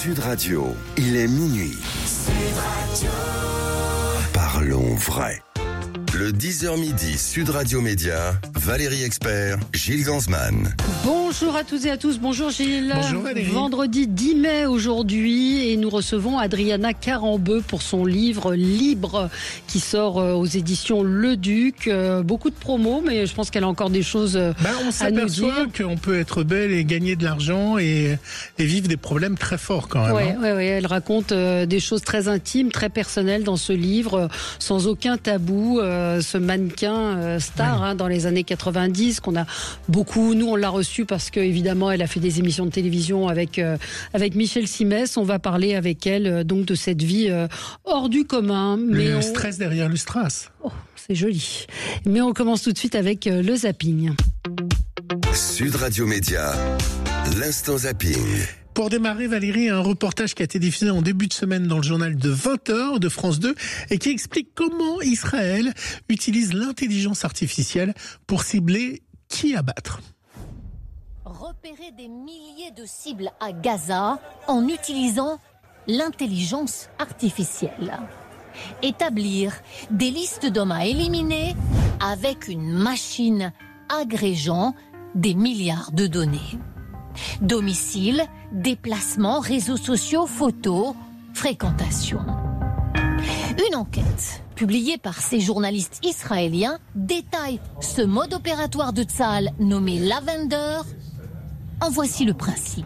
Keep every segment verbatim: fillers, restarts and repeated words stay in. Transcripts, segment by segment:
Sud Radio, il est minuit. Sud Radio. Parlons vrai. Le dix heures midi, Sud Radio Média, Valérie Expert, Gilles Gansman. Bonjour à toutes et à tous, bonjour Gilles. Bonjour Valérie. Vendredi dix mai aujourd'hui et nous recevons Adriana Carambeu pour son livre Libre qui sort aux éditions Le Duc. Euh, beaucoup de promos, mais je pense qu'elle a encore des choses ben, on à nous dire. On s'aperçoit qu'on peut être belle et gagner de l'argent et, et vivre des problèmes très forts quand même. Oui, hein. ouais, ouais, elle raconte euh, des choses très intimes, très personnelles dans ce livre, euh, sans aucun tabou. Euh, ce mannequin euh, star oui. hein, dans les années quatre-vingt-dix qu'on a beaucoup, nous on l'a reçu parce que évidemment elle a fait des émissions de télévision avec euh, avec Michel Simès. On va parler avec elle euh, donc de cette vie euh, hors du commun. Mais le on... stress derrière le strass. Oh, c'est joli. Mais on commence tout de suite avec euh, le zapping. Sud Radio Média, l'instant zapping. Pour démarrer, Valérie, un reportage qui a été diffusé en début de semaine dans le journal de vingt heures de France deux et qui explique comment Israël utilise l'intelligence artificielle pour cibler qui abattre. Repérer des milliers de cibles à Gaza en utilisant l'intelligence artificielle. Établir des listes d'hommes à éliminer avec une machine agrégeant des milliards de données. Domicile, déplacement, réseaux sociaux, photos, fréquentation. Une enquête publiée par ces journalistes israéliens détaille ce mode opératoire de Tsahal nommé Lavender. En voici le principe.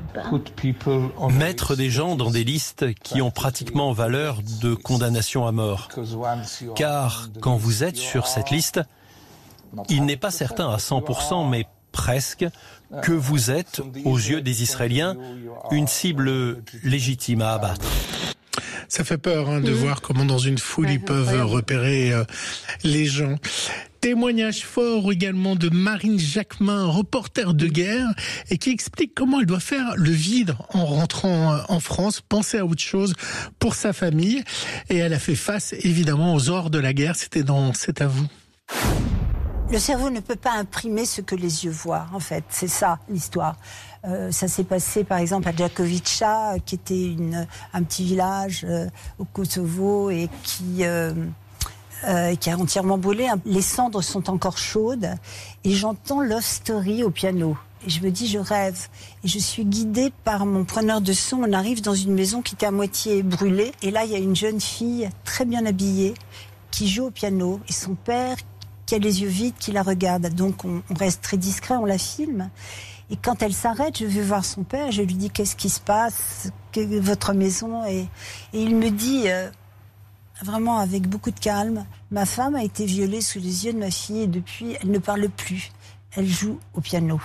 Mettre des gens dans des listes qui ont pratiquement valeur de condamnation à mort. Car quand vous êtes sur cette liste, il n'est pas certain à cent pour cent, mais presque, que vous êtes, aux yeux des Israéliens, une cible légitime à abattre. Ça fait peur hein, de mmh. voir comment dans une foule ouais, ils peuvent incroyable. repérer euh, les gens. Témoignage fort également de Marine Jacquemin, reporter de guerre, et qui explique comment elle doit faire le vide en rentrant en France, penser à autre chose pour sa famille. Et elle a fait face évidemment aux horreurs de la guerre. C'était dans C'est à vous. Le cerveau ne peut pas imprimer ce que les yeux voient, en fait. C'est ça, l'histoire. Euh, ça s'est passé, par exemple, à Jakovica, qui était une, un petit village euh, au Kosovo et qui, euh, euh, qui a entièrement brûlé. Les cendres sont encore chaudes et j'entends Love Story au piano. Et je me dis, je rêve. Et je suis guidée par mon preneur de son. On arrive dans une maison qui était à moitié brûlée. Et là, il y a une jeune fille très bien habillée qui joue au piano. Et son père qui a les yeux vides, qui la regarde. Donc on, on reste très discret, on la filme. Et quand elle s'arrête, je vais voir son père, je lui dis qu'est-ce qui se passe, que, votre maison. Et, et il me dit, euh, vraiment avec beaucoup de calme, ma femme a été violée sous les yeux de ma fille et depuis, elle ne parle plus. Elle joue au piano.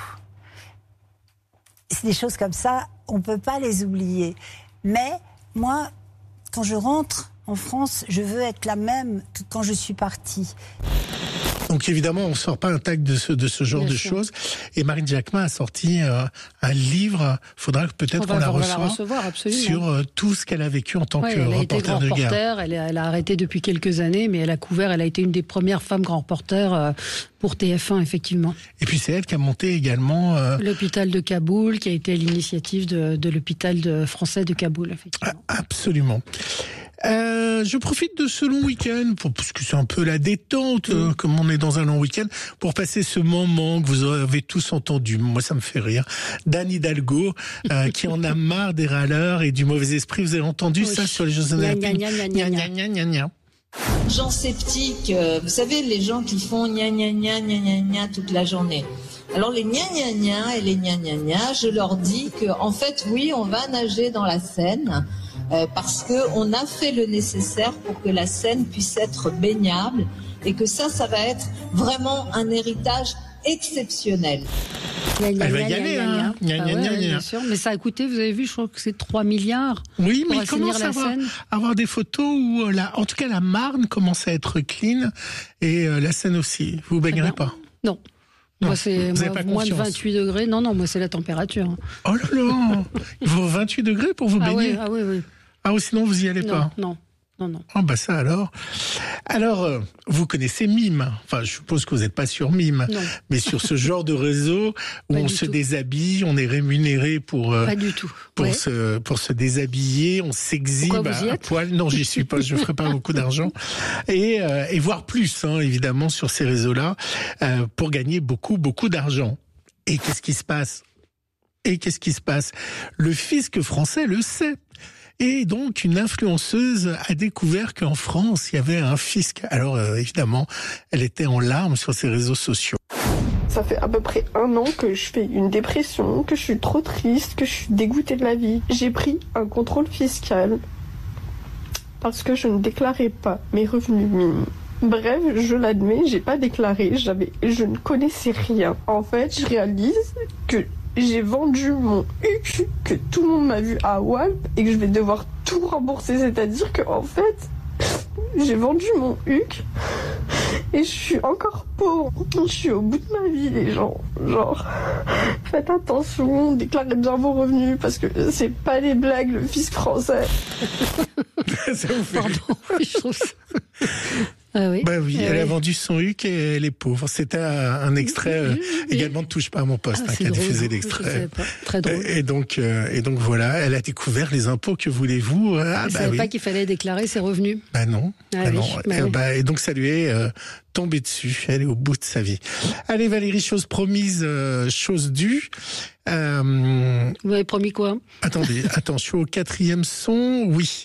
C'est des choses comme ça, on ne peut pas les oublier. Mais moi, quand je rentre en France, je veux être la même que quand je suis partie. Donc évidemment, on ne sort pas intact de ce, de ce genre Bien de sûr. choses. Et Marine Jacquemin a sorti euh, un livre, il faudra peut-être qu'on la reçoive, sur euh, tout ce qu'elle a vécu en tant ouais, que reporter de reporter, guerre. Elle, elle a arrêté depuis quelques années, mais elle a couvert, elle a été une des premières femmes grand reporters euh, pour T F un, effectivement. Et puis c'est elle qui a monté également... Euh... l'hôpital de Kaboul, qui a été à l'initiative de, de l'hôpital de, français de Kaboul, effectivement. Ah, absolument. Euh, je profite de ce long week-end, pour, parce que c'est un peu la détente, mmh. euh, comme on est dans un long week-end, pour passer ce moment que vous avez tous entendu. Moi, ça me fait rire. d'Anne Hidalgo, euh, qui en a marre des râleurs et du mauvais esprit. Vous avez entendu oui. ça sur les Jeux Olympiques? Gna, gna, gna, gna, gna, gna, gna. Gens sceptiques, euh, vous savez, les gens qui font gna gna gna gna gna gna toute la journée. Alors les gna gna gna et les gna gna gna, je leur dis que, en fait, oui, on va nager dans la Seine. Euh, parce qu'on a fait le nécessaire pour que la Seine puisse être baignable et que ça, ça va être vraiment un héritage exceptionnel. Elle va y aller, hein. Bien sûr, mais ça a coûté, vous avez vu, je crois que c'est trois milliards. Oui, mais il commence à avoir, avoir des photos où, la, en tout cas, la Marne commence à être clean et euh, la Seine aussi. Vous ne baignerez pas? Non. Non, moi, c'est moi, moins de vingt-huit degrés. Non, non, moi, c'est la température. Oh là là. Il faut vingt-huit degrés pour vous baigner? Ah oui, ah oui, oui. Ah oui, sinon vous y allez non, pas? Non, non, non. Ah bah ça alors. Alors, euh, vous connaissez Mime. Enfin, je suppose que vous n'êtes pas sur Mime. Non. Mais sur ce genre de réseau où Pas on du se tout. déshabille, on est rémunéré pour euh, Pas du tout. pour Ouais. se pour se déshabiller, on s'exhibe Pourquoi vous y à, à êtes poil. Non, j'y suis pas. Je ferai pas beaucoup d'argent. Et euh, et voir plus, hein, évidemment, sur ces réseaux-là, euh, pour gagner beaucoup beaucoup d'argent. Et qu'est-ce qui se passe? Et qu'est-ce qui se passe? Le fisc français le sait. Et donc, une influenceuse a découvert qu'en France, il y avait un fisc. Alors, euh, évidemment, elle était en larmes sur ses réseaux sociaux. Ça fait à peu près un an que je fais une dépression, que je suis trop triste, que je suis dégoûtée de la vie. J'ai pris un contrôle fiscal parce que je ne déclarais pas mes revenus minimes. Bref, je l'admets, j'ai pas déclaré, j'avais, je ne connaissais rien. En fait, je réalise que j'ai vendu mon U Q, que tout le monde m'a vu à Walp et que je vais devoir tout rembourser. C'est-à-dire que en fait, j'ai vendu mon U Q et je suis encore pauvre. Je suis au bout de ma vie, les gens. Genre, faites attention, déclarez bien vos revenus parce que c'est pas des blagues, le fisc français. Ça vous fait Pardon, oui, je trouve ça. Ah oui. Bah oui, Ah elle oui. a vendu son huc et elle est pauvre. C'était un, un extrait euh, Oui, oui. également de Touche pas à mon poste, Ah, hein, c'est qui a drôle, diffusé je savais l'extrait. pas. Très drôle. Et, et donc, euh, et donc voilà, elle a découvert les impôts. Que voulez-vous? Ah Je bah savais oui. pas qu'il fallait déclarer ses revenus. Bah non. Ah bah oui, non. bah et, oui. bah, et donc ça lui est euh, tombé dessus. Elle est au bout de sa vie. Allez Valérie, chose promise, euh, chose due. Euh, Vous m'avez promis quoi? attendez, attention au quatrième son. Oui.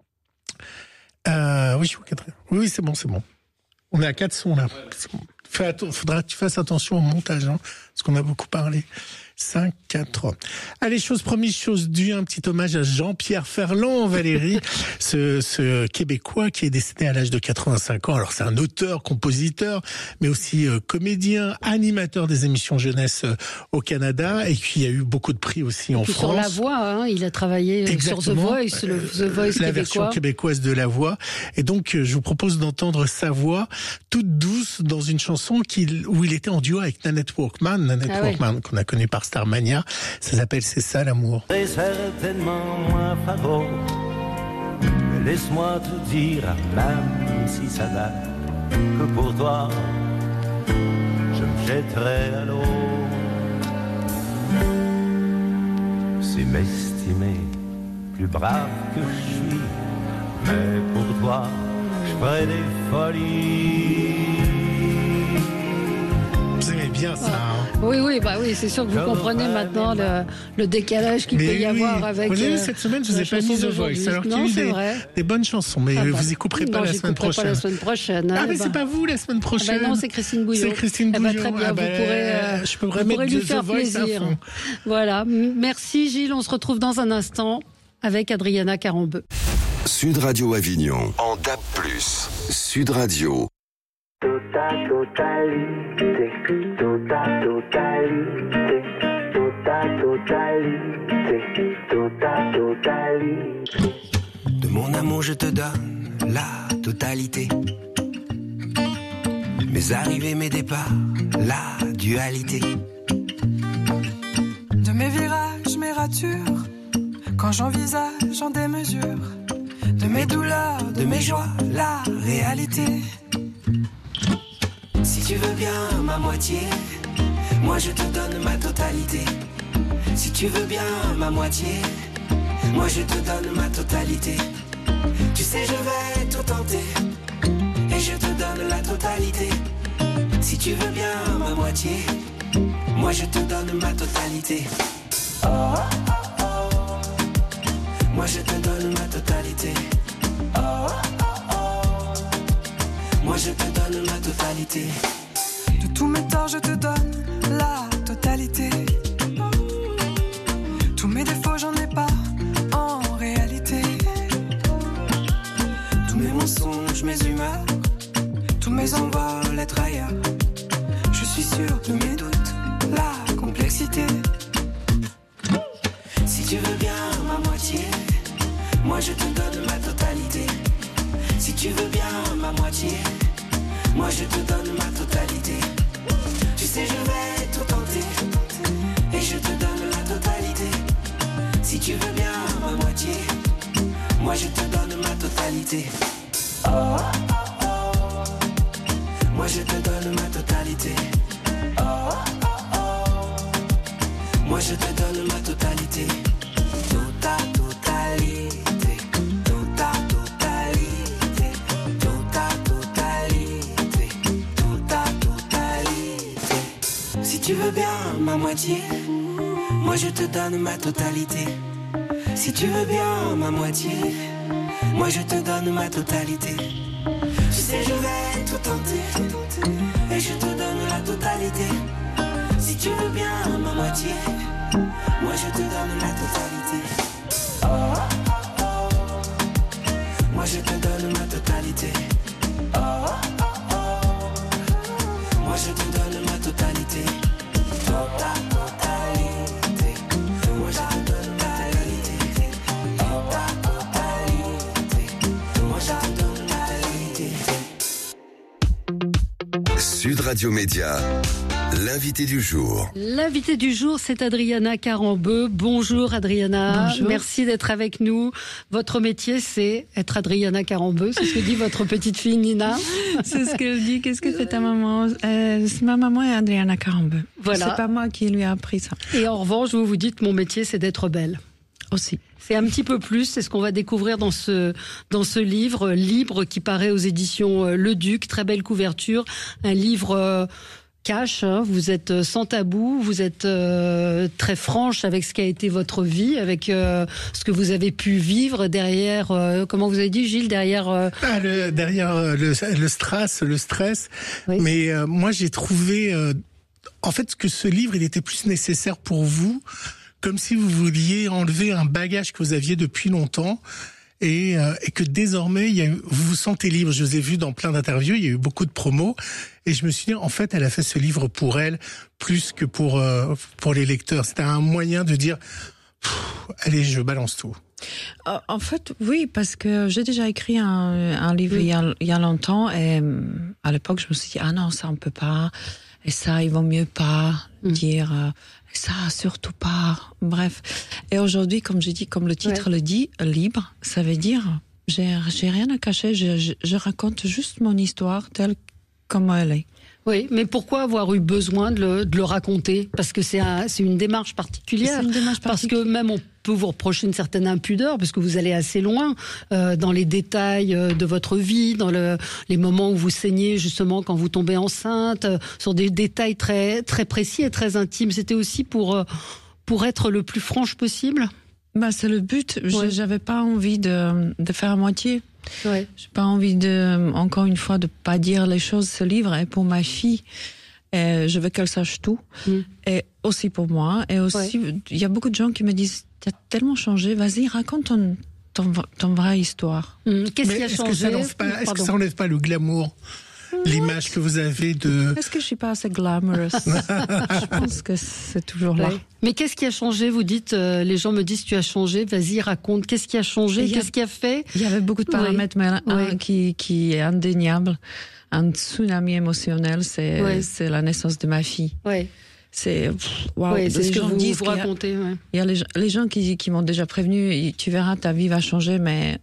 Euh, oui, je suis au quatrième. Oui, oui, c'est bon, c'est bon. On est à quatre sons là. Fais atten- faudra que tu fasses attention au montage, hein, parce qu'on a beaucoup parlé. cinq, quatre, trois. Allez, chose promise, chose due, un petit hommage à Jean-Pierre Ferland, Valérie, ce, ce Québécois qui est décédé à l'âge de quatre-vingt-cinq ans. Alors c'est un auteur, compositeur, mais aussi euh, comédien, animateur des émissions jeunesse euh, au Canada, et puis il y a eu beaucoup de prix aussi en Puis France. sur La Voix, hein, il a travaillé Exactement. sur The Voice, le The Voice la version québécois. québécoise de La Voix. Et donc, euh, je vous propose d'entendre sa voix toute douce dans une chanson qu'il, où il était en duo avec Nanette Walkman, Nanette Ah ouais. Walkman, qu'on a connu par Starmania. Ça s'appelle C'est ça l'amour. C'est certainement moins paro. Mais laisse-moi te dire, même si ça date, que pour toi, je me jetterai à l'eau. C'est m'estimer plus brave que je suis, mais pour toi, je ferai des folies. Vous aimez bien ça, hein? Oui, oui, bah oui, c'est sûr que vous comprenez maintenant le, le décalage qu'il peut y oui. avoir avec. Vous avez vu, euh, cette semaine, je vous la ai pas chanson mis The d'aujourd'hui. Voice, alors qu'il y a Non, eu c'est des, vrai. des bonnes chansons, mais Ah bah. vous écouterez pas Non, la semaine j'écouterai prochaine. pas la semaine prochaine. Ah, eh mais ben. c'est pas vous la semaine Ah prochaine. bah non, c'est Christine Bouillon. C'est Christine Eh ben, Bouillon. très bien, Ah vous bah, pourrez, euh, je peux vous remettre pourrez lui The faire Voice à plaisir. fond. Voilà. Merci Gilles, on se retrouve dans un instant avec Adriana Carambeu. Sud Radio Avignon, en D A B plus, Sud Radio. Tota totalité, tota totalité, tota totalité, tota totalité. De mon amour je te donne la totalité. Mes arrivées, mes départs, la dualité. De mes virages, mes ratures, quand j'envisage en démesure. De mes douleurs, de mes joies, la réalité. Si tu veux bien ma moitié, moi je te donne ma totalité. Si tu veux bien ma moitié, moi je te donne ma totalité. Tu sais je vais tout tenter, et je te donne la totalité. Si tu veux bien ma moitié, moi je te donne ma totalité. Oh, oh, oh. Moi je te donne ma totalité. Oh, oh, oh. Moi je te donne ma totalité. De tous mes torts, je te donne la totalité. Tous mes défauts, j'en ai pas en réalité. Tous mes mensonges, mes humeurs, tous mes envols, être ailleurs. Je suis sûr de mes doutes, la complexité. Si tu veux bien ma moitié, moi je te donne ma totalité. Si tu veux bien ma moitié, moi je te donne ma totalité. Tu sais je vais tout tenter, et je te donne la totalité. Si tu veux bien ma moitié, moi je te donne ma totalité. totalité. Oh, oh, oh. Moi je te donne ma totalité. Oh, oh, oh. Moi je te donne ma totalité. Tota totalité. Tota totalité. Tota totalité. Tota totalité. Si tu veux bien ma moitié, moi je te donne ma totalité. Si tu veux bien ma moitié, moi je te donne ma totalité. Tu sais je vais tout tenter et je te donne la totalité. Si tu veux bien ma moitié, moi je te donne la totalité. Oh, oh, oh. Moi je te donne ma totalité. Oh, oh, oh. Moi je te donne ma totalité. Tota totalité. Moi je te donne ma totalité. Tota totalité. Moi je te donne ma totalité. Sud Radio Média, l'invité du jour. L'invité du jour, c'est Adriana Carambeu. Bonjour Adriana. Bonjour. Merci d'être avec nous. Votre métier, c'est être Adriana Carambeu. C'est ce que dit votre petite fille Nina. C'est ce qu'elle dit. Qu'est-ce que fait ta maman? euh, Ma maman est Adriana Carambeu. Voilà. C'est pas moi qui lui a appris ça. Et en revanche, vous vous dites, mon métier, c'est d'être belle. Aussi. C'est un petit peu plus, c'est ce qu'on va découvrir dans ce dans ce livre Libre qui paraît aux éditions Le Duc. Très belle couverture, un livre euh, cash. Hein, vous êtes sans tabou, vous êtes euh, très franche avec ce qu'a été votre vie, avec euh, ce que vous avez pu vivre derrière. Euh, comment vous avez dit, Gilles, derrière euh... ah, le, derrière euh, le, le stress, le stress. Oui. Mais euh, moi, j'ai trouvé euh, en fait que ce livre, il était plus nécessaire pour vous. Comme si vous vouliez enlever un bagage que vous aviez depuis longtemps et, euh, et que désormais il y a, vous vous sentez libre. Je vous ai vu dans plein d'interviews, il y a eu beaucoup de promos et je me suis dit en fait elle a fait ce livre pour elle plus que pour euh, pour les lecteurs. C'était un moyen de dire allez, je balance tout. En fait, oui, parce que j'ai déjà écrit un, un livre oui. il, y a, il y a longtemps et à l'époque je me suis dit ah non ça on peut pas et ça il vaut mieux pas mm. dire. Euh, Ça, surtout pas. Bref. Et aujourd'hui, comme j'ai dit, comme le titre ouais. le dit, libre, ça veut dire, j'ai, j'ai rien à cacher, je, je, je raconte juste mon histoire telle comme elle est. Oui, mais pourquoi avoir eu besoin de le, de le raconter? Parce que c'est, un, c'est une démarche particulière. C'est une démarche particulière. Parce que même on peut vous reprocher une certaine impudeur, parce que vous allez assez loin euh, dans les détails de votre vie, dans le, les moments où vous saignez justement quand vous tombez enceinte, euh, sur des détails très très précis et très intimes. C'était aussi pour euh, pour être le plus franche possible. Bah c'est le but. Ouais. J'avais pas envie de de faire à moitié. Ouais. J'ai pas envie de, encore une fois, de pas dire les choses. Ce livre est pour ma fille. Et je veux qu'elle sache tout. Mm. Et aussi pour moi. Et aussi, il ouais. y a beaucoup de gens qui me disent, t'as tellement changé, vas-y, raconte ton, ton, ton vraie histoire. Mm. Qu'est-ce Mais qui a est-ce changé? Que ça n'enlève pas, est-ce que ça enlève pas le glamour? L'image que vous avez de... Est-ce que je suis pas assez glamorous? Je pense que c'est toujours là. Ouais. Mais qu'est-ce qui a changé? Vous dites, euh, les gens me disent, tu as changé, vas-y, raconte. Qu'est-ce qui a changé? A, qu'est-ce qui a fait? Il y avait beaucoup de paramètres, oui. mais un oui. qui, qui est indéniable. Un tsunami émotionnel, c'est, oui. c'est la naissance de ma fille. Oui. C'est, wow, oui, c'est ce que vous, vous racontez. Il y a, ouais. il y a les, les gens qui, qui m'ont déjà prévenu, tu verras, ta vie va changer, mais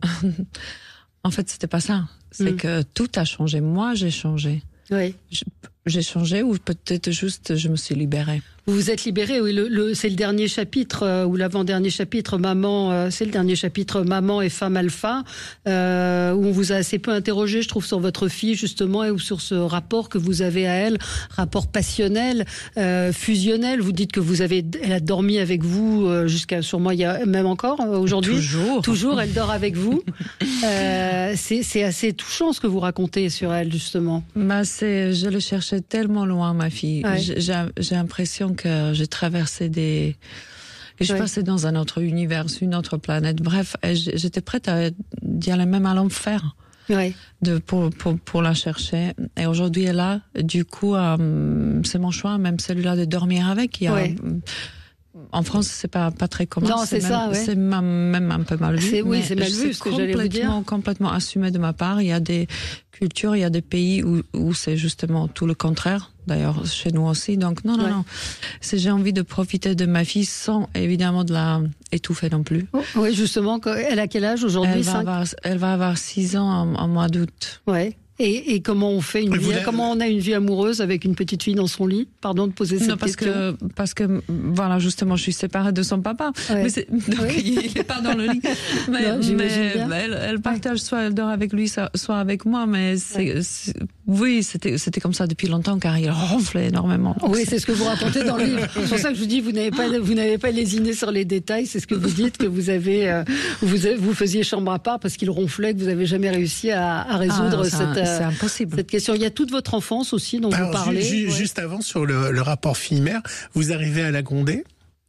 en fait, c'était pas ça. C'est mm. que tout a changé. Moi, j'ai changé. Oui. J'ai changé ou peut-être juste je me suis libérée. Vous vous êtes libérée, oui. Le, le, c'est le dernier chapitre euh, ou l'avant-dernier chapitre, Maman. Euh, c'est le dernier chapitre, Maman et Femme Alpha, euh, où on vous a assez peu interrogé, je trouve, sur votre fille justement et ou sur ce rapport que vous avez à elle, rapport passionnel, euh, fusionnel. Vous dites que vous avez, elle a dormi avec vous euh, jusqu'à sûrement il y a même encore euh, aujourd'hui. Toujours. Toujours, elle dort avec vous. euh, c'est, c'est assez touchant ce que vous racontez sur elle justement. Bah c'est, je le cherchais tellement loin, ma fille. Ouais. J'ai, j'ai l'impression que j'ai traversé des... Et je ouais. passais dans un autre univers, une autre planète. Bref, j'étais prête à d'y aller même à l'enfer ouais. de, pour, pour, pour la chercher. Et aujourd'hui, elle est là. Du coup, euh, c'est mon choix, même celui-là de dormir avec. Il y a, ouais. En France, c'est pas pas très commun. Non, c'est, c'est ça. Même, ouais. C'est même un peu mal vu. C'est, oui, c'est mal vu. C'est complètement, complètement assumé de ma part. Il y a des cultures, il y a des pays où, où c'est justement tout le contraire. D'ailleurs, chez nous aussi. Donc non, non, ouais. non. C'est, j'ai envie de profiter de ma fille sans évidemment de la étouffer non plus. Oh, oui, justement. Elle a quel âge aujourd'hui? Elle va avoir, elle va avoir six ans en, en mois d'août. Ouais. Et, et comment on fait une vie, comment on a une vie amoureuse avec une petite fille dans son lit? Pardon de poser cette non, parce question. Que, parce que, voilà, justement, je suis séparée de son papa. Ouais. Mais c'est, donc, oui. il n'est pas dans le lit. Mais, non, mais, mais elle, elle partage, soit elle dort avec lui, soit avec moi, mais c'est, ouais. c'est, oui, c'était, c'était comme ça depuis longtemps, car il ronflait énormément. Oui, c'est ce que vous racontez dans le livre. C'est pour ça que je vous dis, vous n'avez pas, vous n'avez pas lésiné sur les détails, c'est ce que vous dites, que vous avez, euh, vous, vous faisiez chambre à part parce qu'il ronflait, que vous n'avez jamais réussi à, à résoudre ah, cette, un, c'est impossible. cette question. Il y a toute votre enfance aussi dont Alors, vous parlez. Ju- ju- ouais. Juste avant, sur le, le rapport fille-mère, vous arrivez à la gronder?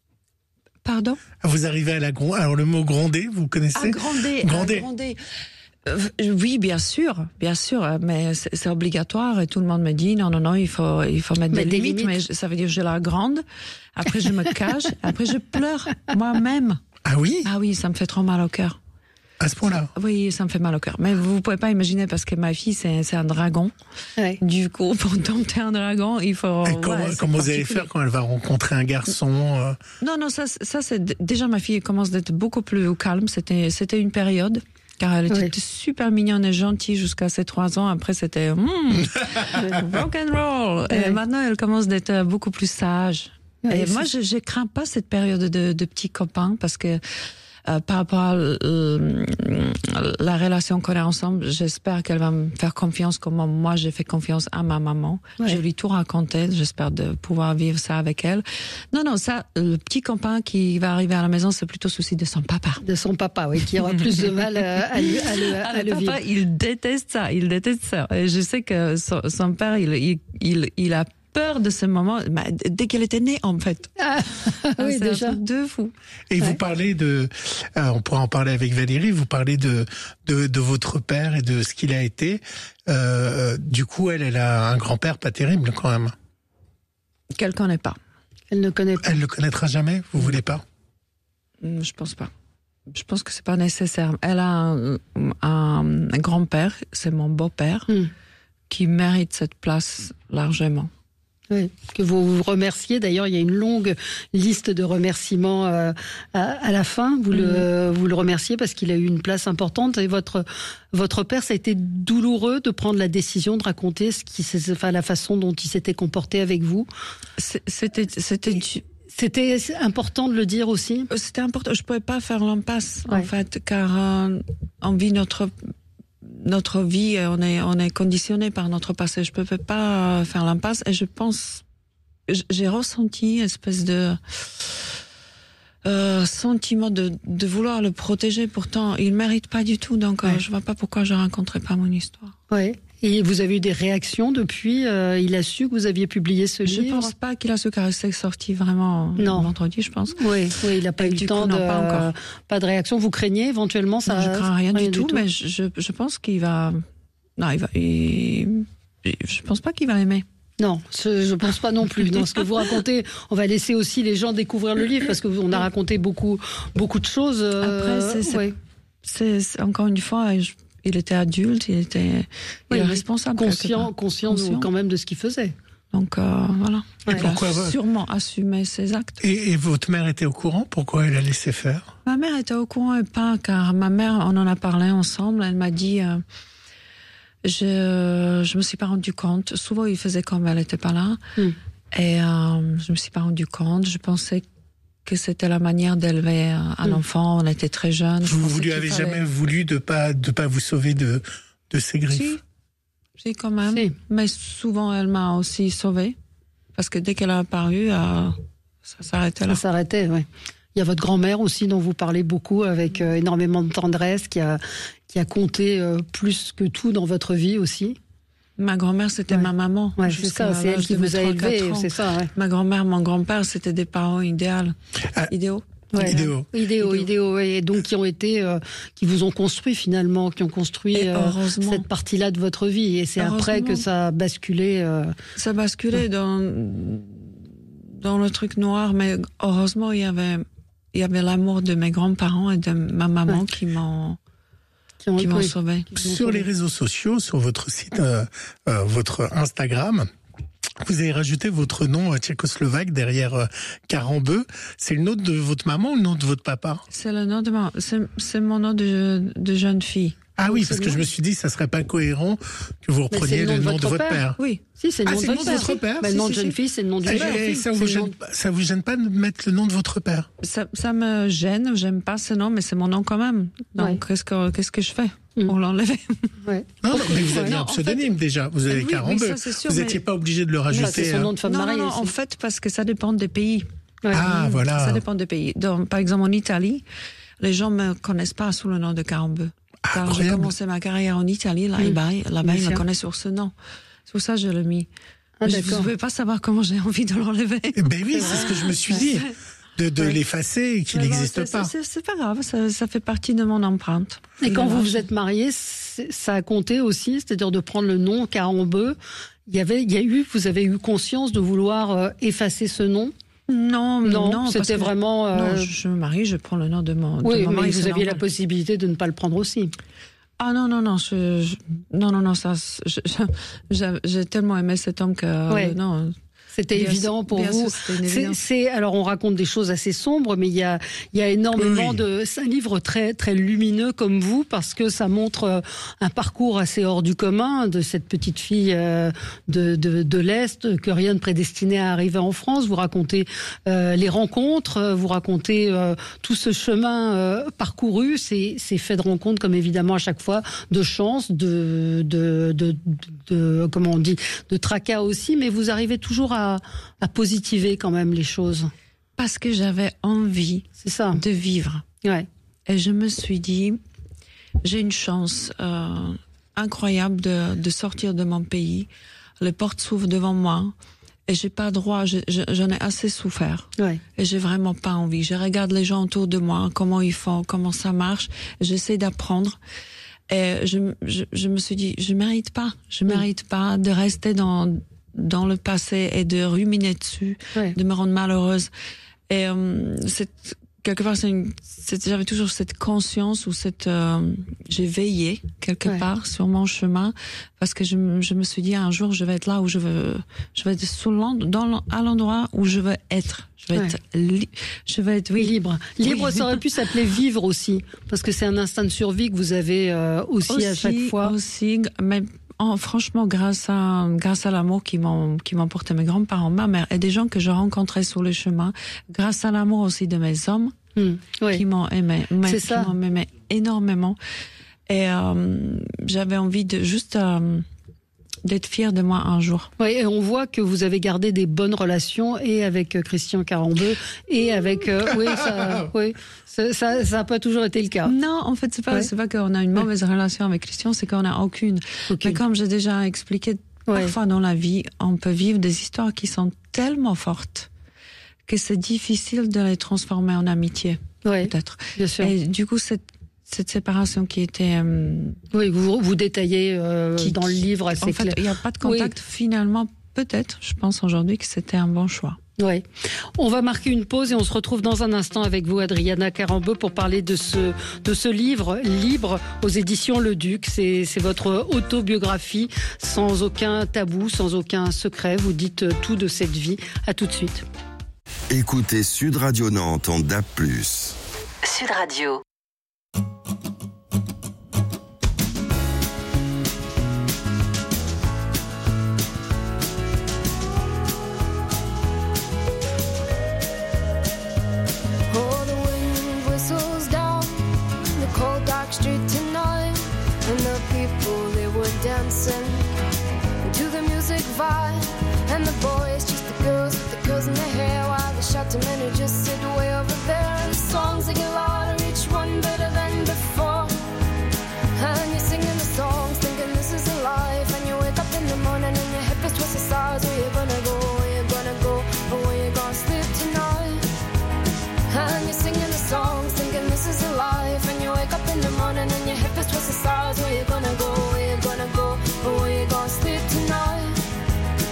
Pardon? Vous arrivez à la gronder. Alors, le mot gronder, vous connaissez? À gronder. Gronder. À gronder. Euh, oui, bien sûr, bien sûr, mais c'est, c'est obligatoire et tout le monde me dit non, non, non, il faut, il faut mettre des, des limites, limites, mais ça veut dire que je la grande. Après, je me cache, après, je pleure moi-même. Ah oui? Ah oui, ça me fait trop mal au cœur. À ce point-là? Oui, ça me fait mal au cœur. Mais vous pouvez pas imaginer parce que ma fille, c'est, c'est un dragon. Ouais. Du coup, pour dompter un dragon, il faut... Et comment, ouais, comment vous allez faire quand elle va rencontrer un garçon euh... Non, non, ça, ça c'est... Déjà, ma fille commence d'être beaucoup plus calme. C'était, c'était une période... Car elle était ouais. super mignonne et gentille jusqu'à ses trois ans. Après, c'était mm, rock and roll. Ouais. Et maintenant, elle commence d'être beaucoup plus sage. Ouais, et moi, je, je crains pas cette période de, de petits copains parce que euh, par rapport à euh, la relation qu'on a ensemble, j'espère qu'elle va me faire confiance comme moi j'ai fait confiance à ma maman. Ouais. Je lui ai tout raconté. J'espère de pouvoir vivre ça avec elle. Non, non, ça, le petit copain qui va arriver à la maison, c'est plutôt souci de son papa. De son papa, oui, qui aura plus de mal à, à, à, à le, à ah, le papa, vivre. Il déteste ça, il déteste ça. Et je sais que son, son père, il, il, il, il a peur de ce moment, dès qu'elle était née, en fait. Ah, oui, c'est déjà. un truc de fou. Et ouais. vous parlez de, euh, on pourra en parler avec Valérie, vous parlez de, de, de votre père et de ce qu'il a été. Euh, du coup, elle, elle a un grand-père pas terrible, quand même. Qu'elle connaît pas. Elle ne connaît pas. Elle le connaîtra jamais, vous voulez pas? Je pense pas. Je pense que c'est pas nécessaire. Elle a un, un, un grand-père, c'est mon beau-père, mm. qui mérite cette place largement. Oui, que vous vous remerciez. D'ailleurs, il y a une longue liste de remerciements euh, à, à la fin. Vous, mmh. le, vous le remerciez parce qu'il a eu une place importante. Et votre, votre père, ça a été douloureux de prendre la décision de raconter ce qui, enfin, la façon dont il s'était comporté avec vous. C'était, c'était, c'était important de le dire aussi. C'était important. Je pouvais pas faire l'impasse, ouais. en fait, car euh, on vit notre notre vie, on est, on est conditionné par notre passé. Je ne peux pas faire l'impasse. Et je pense, j'ai ressenti une espèce de euh, sentiment de, de vouloir le protéger. Pourtant, il ne mérite pas du tout. Donc, ouais. euh, je ne vois pas pourquoi je ne raconterais pas mon histoire. Oui. Et vous avez eu des réactions depuis euh, il a su que vous aviez publié ce je livre? Je ne pense pas qu'il a su, car c'est sorti vraiment non. vendredi, je pense. Oui, oui, il n'a pas eu le temps coup, de... Non, pas encore. Pas de réaction. Vous craignez éventuellement ça? Non, je crains rien, rien du, tout, du tout, mais je, je pense qu'il va... Non, il va... Il... Je pense pas qu'il va aimer. Non, je, je pense pas non plus. Dans ce que vous racontez, on va laisser aussi les gens découvrir le livre, parce qu'on a raconté beaucoup, beaucoup de choses. Après, c'est, c'est, ouais. c'est, c'est encore une fois... Je... Il était adulte, il était il oui, est responsable. Conscient, conscient, conscient quand même de ce qu'il faisait. Donc euh, voilà. Et il pourquoi a sûrement assumé ses actes. Et, et votre mère était au courant? Pourquoi elle a laissé faire? Ma mère était au courant et pas, car ma mère, on en a parlé ensemble, elle m'a dit... Euh, je je me suis pas rendu compte. Souvent, il faisait comme elle était pas là. Mm. Et euh, je me suis pas rendu compte. Je pensais que c'était la manière d'élever un mmh. enfant. On était très jeunes. Vous, vous lui avez fallait... jamais voulu de pas de pas vous sauver de de ses griffes? Si, si quand même. Si. Mais souvent, elle m'a aussi sauvée parce que dès qu'elle a apparu, euh, ça s'arrêtait là. Ça s'arrêtait, oui. Il y a votre grand-mère aussi dont vous parlez beaucoup avec euh, énormément de tendresse, qui a qui a compté euh, plus que tout dans votre vie aussi. Ma grand-mère, c'était ouais. ma maman. Ouais, c'est ça, c'est elle qui vous a élevé, c'est ça. Ouais. Ma grand-mère, mon grand-père, c'était des parents idéaux. Ah, idéaux. Ouais, idéaux. Idéaux, idéaux, et donc qui ont été, euh, qui vous ont construit finalement, qui ont construit euh, cette partie-là de votre vie. Et c'est après que ça a basculé. Euh... Ça a basculé ouais. dans dans le truc noir, mais heureusement, il y avait, il y avait l'amour de mes grands-parents et de ma maman ouais. qui m'ont, qui, qui m'ont sauvé. Sur les réseaux sociaux, sur votre site, euh, euh, votre Instagram, vous avez rajouté votre nom tchécoslovaque derrière euh, Karembeu. C'est le nom de votre maman ou le nom de votre papa? C'est le nom de ma, c'est, c'est mon nom de, de jeune fille. Ah donc oui, parce que nom. Je me suis dit, ça serait pas cohérent que vous repreniez le, le nom de votre, de votre père. père. Oui, si, c'est le nom, ah, de, c'est votre le nom de votre père. Bah, si, le nom si, de jeune si. fille, c'est le nom du père. Et ça vous gêne, ça vous gêne pas de mettre le nom de votre père? Ça, ça me gêne, j'aime pas ce nom, mais c'est mon nom quand même. Donc, ouais. qu'est-ce que, qu'est-ce que je fais pour l'enlever? Ouais. Non, non, mais vous aviez non, un pseudonyme en fait, déjà. Vous avez oui, Karembeu. Oui, vous n'étiez mais... pas obligé de le rajouter. Voilà, c'est son nom de femme non, mariée. Non, non, en fait, parce que ça dépend des pays. Ouais. Ah, mmh. voilà. Ça dépend des pays. Donc, par exemple, en Italie, les gens me connaissent pas sous le nom de Karembeu. Car incroyable. J'ai commencé ma carrière en Italie, là-bas, mmh. là-bas ils me connaissent sur ce nom. C'est pour ça que je l'ai mis. Ah, je ne pouvais pas savoir comment j'ai envie de l'enlever. Eh ben oui, c'est ce que je me suis dit. De, de ouais. l'effacer et qu'il n'existe c'est, pas. C'est, c'est pas grave, ça, ça fait partie de mon empreinte. Et quand vous vous êtes mariés, ça a compté aussi, c'est-à-dire de prendre le nom Karembeu. Il y avait, il y a eu, vous avez eu conscience de vouloir euh, effacer ce nom? Non, non, non c'était vraiment. Euh... Non, je, je me marie, je prends le nom de mon. Oui, de mon mais mari, vous aviez normal. La possibilité de ne pas le prendre aussi. Ah non non non, je, je, non non non ça, je, je, j'ai tellement aimé cet homme que ouais. euh, non. C'était bien évident pour bien vous. Sûr, c'est, c'est, alors on raconte des choses assez sombres, mais il y a, il y a énormément oui. de. C'est un livre très, très lumineux comme vous, parce que ça montre un parcours assez hors du commun de cette petite fille de, de, de l'Est, que rien ne prédestinait à arriver en France. Vous racontez euh, les rencontres, vous racontez euh, tout ce chemin euh, parcouru, ces, ces faits de rencontres, comme évidemment à chaque fois, de chance, de, de, de, de, de comment on dit, de tracas aussi, mais vous arrivez toujours à à positiver quand même les choses. Parce que j'avais envie c'est ça. de vivre. Ouais. Et je me suis dit, j'ai une chance euh, incroyable de, de sortir de mon pays. Les portes s'ouvrent devant moi et j'ai pas droit, je, je, j'en ai assez souffert. Ouais. Et j'ai vraiment pas envie. Je regarde les gens autour de moi, comment ils font, comment ça marche. J'essaie d'apprendre. Et je, je, je me suis dit, je mérite pas. Je mérite mmh. pas de rester dans... dans le passé et de ruminer dessus, ouais. de me rendre malheureuse. Et euh, c'est, quelque part, c'est une, c'est, j'avais toujours cette conscience ou cette, euh, j'ai veillé quelque ouais. part sur mon chemin parce que je, je me suis dit un jour je vais être là où je veux, je vais être sous dans à l'endroit où je veux être. Je vais ouais. être, li- je vais être oui. libre. Libre, oui. Ça aurait pu s'appeler vivre aussi, parce que c'est un instinct de survie que vous avez euh, aussi, aussi à chaque fois. Aussi, mais Oh, franchement, grâce à grâce à l'amour qui m'ont qui m'ont porté mes grands-parents, ma mère et des gens que je rencontrais sur le chemin, grâce à l'amour aussi de mes hommes mmh, oui. qui m'ont aimé, mais, qui ça. m'ont aimé énormément. Et euh, j'avais envie de juste euh, d'être fière de moi un jour. Oui, et on voit que vous avez gardé des bonnes relations et avec Christian Karembeu et avec euh, oui, ça, oui, ça, ça, ça a pas toujours été le cas. Non, en fait, c'est pas, ouais. c'est pas qu'on a une mauvaise ouais. relation avec Christian, c'est qu'on a aucune. aucune. Mais comme j'ai déjà expliqué, ouais. parfois dans la vie, on peut vivre des histoires qui sont tellement fortes que c'est difficile de les transformer en amitié. Ouais, peut-être. Bien sûr. Et du coup, cette cette séparation qui était euh, oui vous vous détaillez euh, qui, dans le livre assez en fait, clair. Il n'y a pas de contact. Oui. Finalement, peut-être, je pense aujourd'hui que c'était un bon choix. Oui. On va marquer une pause et on se retrouve dans un instant avec vous, Adriana Karembeu, pour parler de ce de ce livre Libre aux éditions Le Duc. C'est c'est votre autobiographie sans aucun tabou, sans aucun secret. Vous dites tout de cette vie. À tout de suite. Écoutez Sud Radio Nantes en D A B plus. Sud Radio. Dancing to the music vibe, and the boys, just the girls with the girls in their hair, while the shouting men who just sit way over there. And the songs they get louder, each one better than before. And you're singing the songs, thinking this is a life. And you wake up in the morning and your hip is twisted sides. Where you gonna go? Where you gonna go? Or where you gonna sleep tonight? And you're singing the songs, thinking this is a life. And you wake up in the morning and your hip is twisted sides. Where you gonna go? Where you gonna go? Or where you gonna sleep tonight?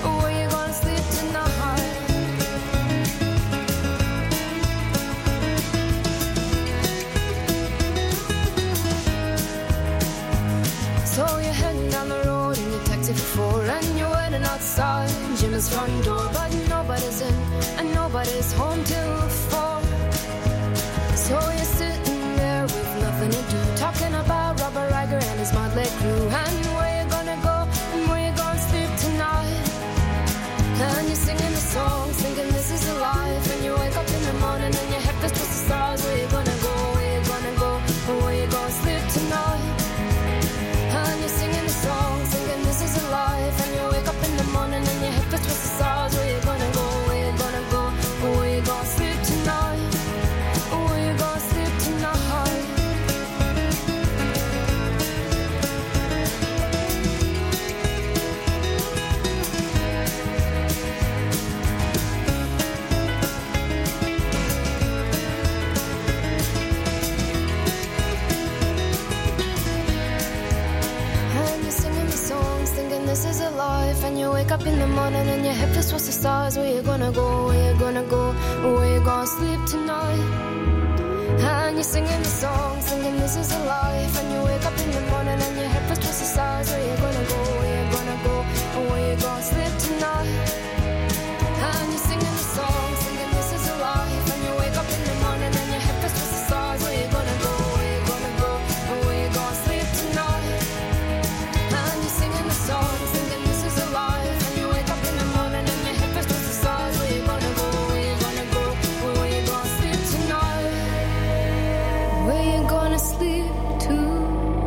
mama's front door, but nobody's in and nobody's home till four. So you're sitting there with nothing to do, talking about Robert Riger and his motley crew, and where you gonna go and where you gonna sleep tonight. And you're singing the song, thinking this is a life, and you wake up in the morning and your head feels towards the stars. Where you gonna go, where you gonna go, and where you gonna sleep tonight. And you're singing the song, thinking this is a life, and you wake up in the morning and your head feels towards the stars. Where you gonna go, where you gonna go, and where you gonna sleep tonight. Where you gonna sleep tonight. This is a life, and you wake up in the morning and your head feels towards the stars. Where you gonna go, where you gonna go, where you gonna sleep tonight. And you're singing the song, singing this is a life, and you wake up in the morning and your head feels towards the stars. Where you gonna go, where you gonna go, where you gonna sleep tonight. And you're singing the song, singing this is a life, and you wake up in the morning and your head feels towards the stars. Where you gonna go, where you gonna go, where you gonna sleep tonight. And you're singing the song, singing this is a life, and you wake up in the morning and your head feels towards the stars. Where you gonna go, where you gonna go, where you gonna sleep tonight. Where you gonna sleep tonight.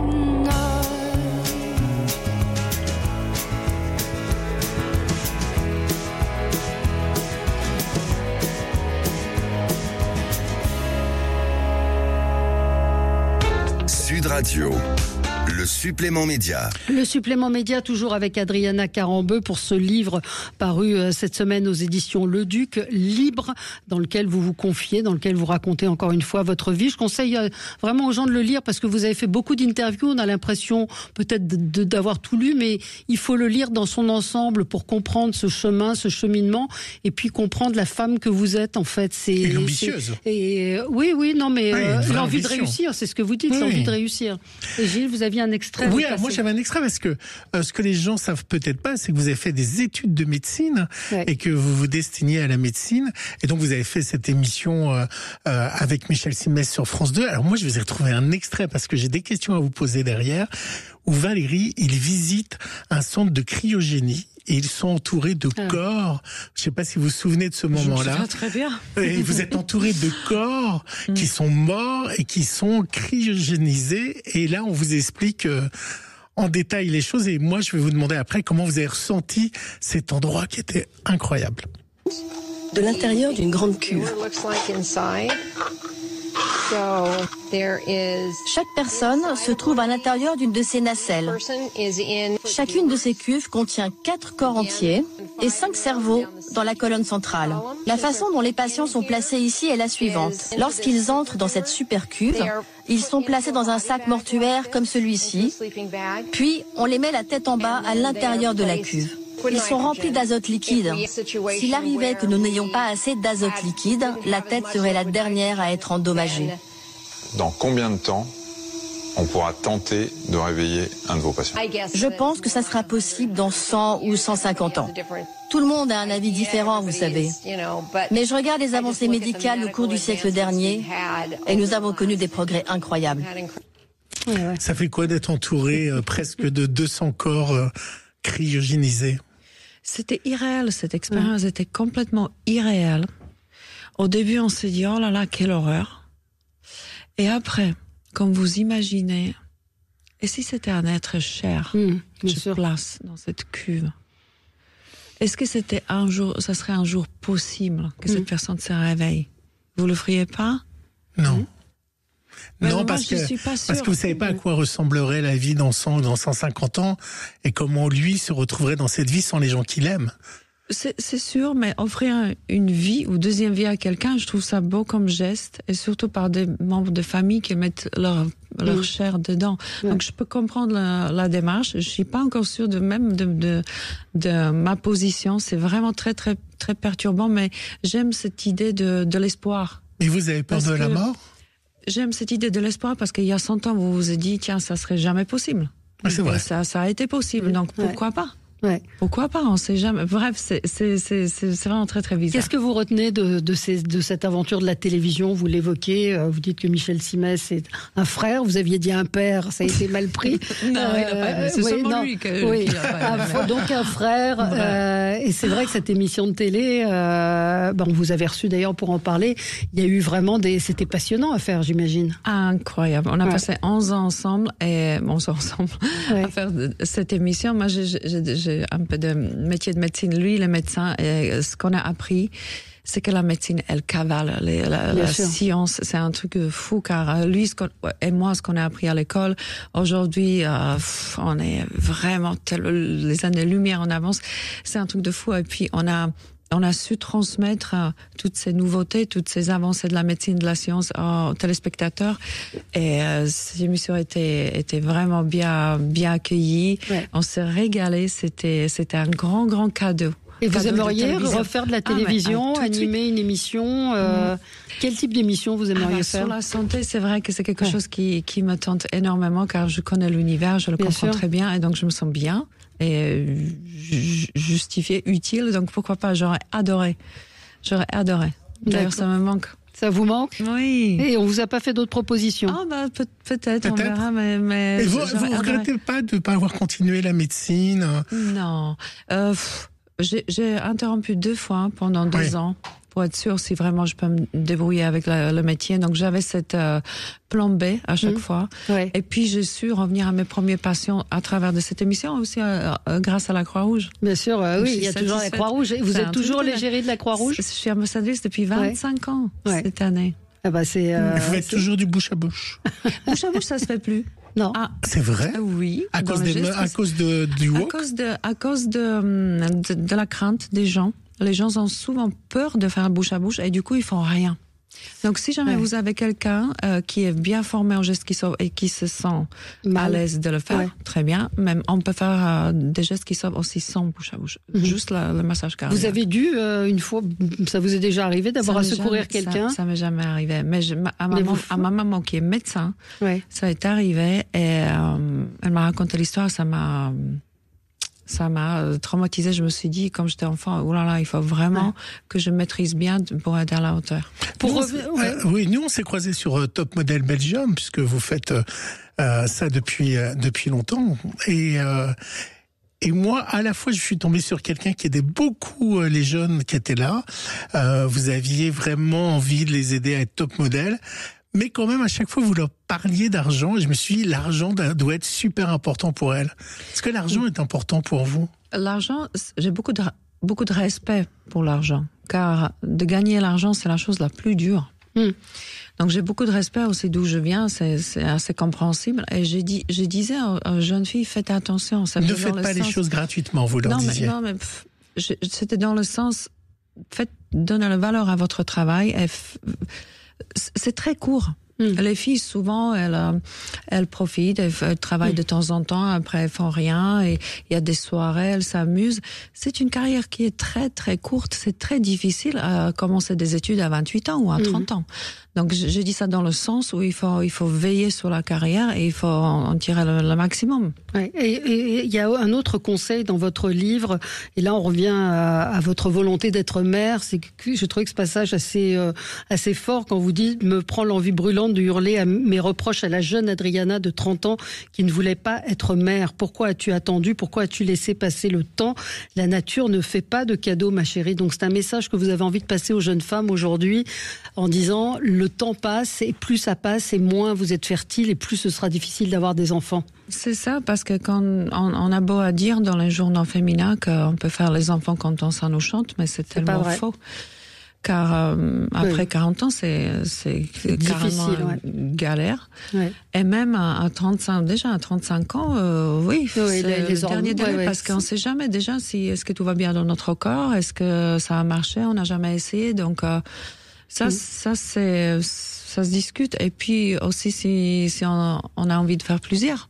Sud Radio, le supplément média. Le supplément média, toujours avec Adriana Carambeu pour ce livre paru cette semaine aux éditions Le Duc, Libre, dans lequel vous vous confiez, dans lequel vous racontez encore une fois votre vie. Je conseille vraiment aux gens de le lire parce que vous avez fait beaucoup d'interviews. On a l'impression peut-être de, de, d'avoir tout lu, mais il faut le lire dans son ensemble pour comprendre ce chemin, ce cheminement, et puis comprendre la femme que vous êtes, en fait. C'est, et l'ambitieuse. C'est, et, oui, oui, non, mais oui, euh, l'envie ambition. de réussir, c'est ce que vous dites, oui. l'envie de réussir. Et Gilles, vous aviez un extrait. Oui, alors moi j'avais un extrait parce que euh, ce que les gens savent peut-être pas, c'est que vous avez fait des études de médecine ouais. et que vous vous destiniez à la médecine. Et donc vous avez fait cette émission euh, euh, avec Michel Simès sur France deux. Alors moi je vous ai retrouvé un extrait parce que j'ai des questions à vous poser derrière, où Valérie, il visite un centre de cryogénie. Et ils sont entourés de ah. corps. Je ne sais pas si vous vous souvenez de ce moment-là. Je me souviens très bien. Et vous êtes entourés de corps mm. qui sont morts et qui sont cryogénisés. Et là, on vous explique euh, en détail les choses. Et moi, je vais vous demander après comment vous avez ressenti cet endroit qui était incroyable. De l'intérieur d'une grande cuve. Chaque personne se trouve à l'intérieur d'une de ces nacelles. Chacune de ces cuves contient quatre corps entiers et cinq cerveaux dans la colonne centrale. La façon dont les patients sont placés ici est la suivante. Lorsqu'ils entrent dans cette super cuve, ils sont placés dans un sac mortuaire comme celui-ci, puis on les met la tête en bas à l'intérieur de la cuve. Ils sont remplis d'azote liquide. S'il arrivait que nous n'ayons pas assez d'azote liquide, la tête serait la dernière à être endommagée. Dans combien de temps on pourra tenter de réveiller un de vos patients? Je pense que ça sera possible dans cent ou cent cinquante ans. Tout le monde a un avis différent, vous savez. Mais je regarde les avancées médicales au cours du siècle dernier et nous avons connu des progrès incroyables. Ça fait quoi d'être entouré euh, presque de deux cents corps euh, cryogénisés? C'était irréel, cette expérience était complètement irréelle. Au début, on s'est dit, oh là là, quelle horreur. Et après, comme vous imaginez, et si c'était un être cher, mmh, sur place, dans cette cuve, est-ce que c'était un jour, ça serait un jour possible que mmh. cette personne se réveille? Vous le feriez pas? Non. Mmh. Non, moi, parce, que, parce que vous ne savez pas à quoi ressemblerait la vie dans cent, dans cent cinquante ans et comment lui se retrouverait dans cette vie sans les gens qu'il aime. C'est, c'est sûr, mais offrir une vie ou deuxième vie à quelqu'un, je trouve ça beau comme geste, et surtout par des membres de famille qui mettent leur, leur mmh. chair dedans. Mmh. Donc je peux comprendre la, la démarche. Je suis pas encore sûre de même de, de, de ma position. C'est vraiment très très très perturbant, mais j'aime cette idée de, de l'espoir. Et vous avez peur parce de la mort? J'aime cette idée de l'espoir parce qu'il y a cent ans, vous vous êtes dit, tiens, ça serait jamais possible. Ah, c'est vrai. Et ça, ça a été possible, donc pourquoi ouais. pas? Ouais. Pourquoi pas? On sait jamais. Bref, c'est, c'est, c'est, c'est, c'est vraiment très, très bizarre. Qu'est-ce que vous retenez de, de, ces, de cette aventure de la télévision? Vous l'évoquez, euh, vous dites que Michel Simès est un frère, vous aviez dit un père, ça a été mal pris. non, euh, il a pas, c'est oui, seulement non, lui que, oui. qui a pas. Un, donc un frère, euh, et c'est vrai que cette émission de télé, euh, ben, on vous avait reçu d'ailleurs pour en parler, il y a eu vraiment des... C'était passionnant à faire, j'imagine. Incroyable. On a ouais. passé onze ans ensemble, et onze ans ensemble, ouais. à faire cette émission. Moi, j'ai, j'ai, j'ai un peu de métier de médecine. Lui, le médecin, et ce qu'on a appris, c'est que la médecine, elle cavale. Les, la la science, c'est un truc fou, car lui ce et moi, ce qu'on a appris à l'école, aujourd'hui, euh, on est vraiment tel, les années-lumière en avance. C'est un truc de fou. Et puis, on a... On a su transmettre euh, toutes ces nouveautés, toutes ces avancées de la médecine, de la science aux téléspectateurs. Et euh, cette émission était, était vraiment bien, bien accueillie. Ouais. On s'est régalé. C'était, c'était un grand, grand cadeau. Et vous cadeau aimeriez refaire de la télévision, ah, animer une émission euh, mmh. Quel type d'émission vous aimeriez ah, bah, faire? Sur la santé, c'est vrai que c'est quelque ouais. chose qui, qui me tente énormément, car je connais l'univers, je le bien comprends sûr. très bien, et donc je me sens bien. Et justifié, utile, donc pourquoi pas, j'aurais adoré. J'aurais adoré. D'ailleurs, D'accord. ça me manque. Ça vous manque? Oui. Et on vous a pas fait d'autres propositions? Ah, bah, peut- peut-être, peut-être, on verra, mais. mais Et vous ne regrettez pas de ne pas avoir continué la médecine? Non. Euh, pff, j'ai, j'ai interrompu deux fois pendant deux oui. ans. Pour être sûr si vraiment je peux me débrouiller avec la, le métier. Donc j'avais cette euh, plan B à chaque mmh. fois. Ouais. Et puis j'ai su revenir à mes premiers patients à travers de cette émission, aussi euh, euh, grâce à la Croix-Rouge. Bien sûr, euh, oui, il y a toujours la Croix-Rouge. Vous c'est êtes toujours l'égérie de la Croix-Rouge? Je suis ambassadrice depuis vingt-cinq ouais. ans ouais. cette année. Ah bah c'est. Euh, vous faites c'est... toujours du bouche à bouche. Bouche à bouche, ça se fait plus. Non. Ah, c'est vrai? Oui. À cause, des, gestes, à cause de, du wok? À cause de, à cause de, de, de la crainte des gens. Les gens ont souvent peur de faire bouche à bouche et du coup, ils font rien. Donc, si jamais ouais. vous avez quelqu'un euh, qui est bien formé en gestes qui sauvent et qui se sent Mal. à l'aise de le faire, ouais. très bien. Même, on peut faire euh, des gestes qui sauvent aussi sans bouche à bouche. Mm-hmm. Juste la, le massage cardiaque. Vous avez dû, euh, une fois, ça vous est déjà arrivé d'avoir à secourir jamais, quelqu'un? Ça, ça m'est jamais arrivé. Mais je, à, ma maman, à ma maman qui est médecin, ouais. ça est arrivé et euh, elle m'a raconté l'histoire, ça m'a... Ça m'a traumatisée. Je me suis dit, comme j'étais enfant, oh là là, il faut vraiment ouais. que je maîtrise bien pour être à la hauteur. Pour nous, ouais. euh, oui, nous on s'est croisés sur euh, Top Model Belgium, puisque vous faites euh, ça depuis euh, depuis longtemps. Et euh, et moi, à la fois, je suis tombé sur quelqu'un qui aidait beaucoup euh, les jeunes qui étaient là. Euh, vous aviez vraiment envie de les aider à être top modèle. Mais quand même, à chaque fois, vous leur parliez d'argent, et je me suis dit, l'argent doit être super important pour elle. Est-ce que l'argent est important pour vous? L'argent, j'ai beaucoup de, beaucoup de respect pour l'argent, car de gagner l'argent, c'est la chose la plus dure. Mm. Donc j'ai beaucoup de respect aussi d'où je viens, c'est, c'est assez compréhensible. Et j'ai dit, je disais aux jeunes filles, faites attention. Ça ne faites pas les sens... choses gratuitement, vous leur non, disiez. Mais, non, mais pff, je, c'était dans le sens, faites, donnez la valeur à votre travail. Et f... C'est très court. Mm. Les filles, souvent, elles, elles profitent, elles, elles travaillent mm. de temps en temps, après elles font rien, et il y a des soirées, elles s'amusent. C'est une carrière qui est très, très courte. C'est très difficile à commencer des études à vingt-huit ans ou à mm. trente ans. Donc, j'ai dit ça dans le sens où il faut, il faut veiller sur la carrière et il faut en tirer le, le maximum. Ouais, et il y a un autre conseil dans votre livre, et là on revient à, à votre volonté d'être mère. C'est que je trouvais que ce passage assez, euh, assez fort quand vous dites, me prend l'envie brûlante de hurler à mes reproches à la jeune Adriana de trente ans qui ne voulait pas être mère. Pourquoi as-tu attendu? Pourquoi as-tu laissé passer le temps? La nature ne fait pas de cadeaux, ma chérie. Donc c'est un message que vous avez envie de passer aux jeunes femmes aujourd'hui en disant, le temps passe et plus ça passe et moins vous êtes fertile et plus ce sera difficile d'avoir des enfants. C'est ça, parce que quand on, on a beau à dire dans les journaux féminins qu'on peut faire les enfants quand on s'en nous chante, mais c'est, c'est tellement faux. Car euh, après oui. quarante ans, c'est, c'est, c'est carrément ouais. une galère. Ouais. Et même à, à trente-cinq, déjà à trente-cinq ans, euh, oui, oui, c'est les, les le dernier délai, ouais, parce ouais. qu'on ne sait jamais déjà si est-ce que tout va bien dans notre corps, est-ce que ça a marché, on n'a jamais essayé, donc euh, ça, mmh. ça c'est, ça se discute. Et puis aussi si, si on, on a envie de faire plusieurs.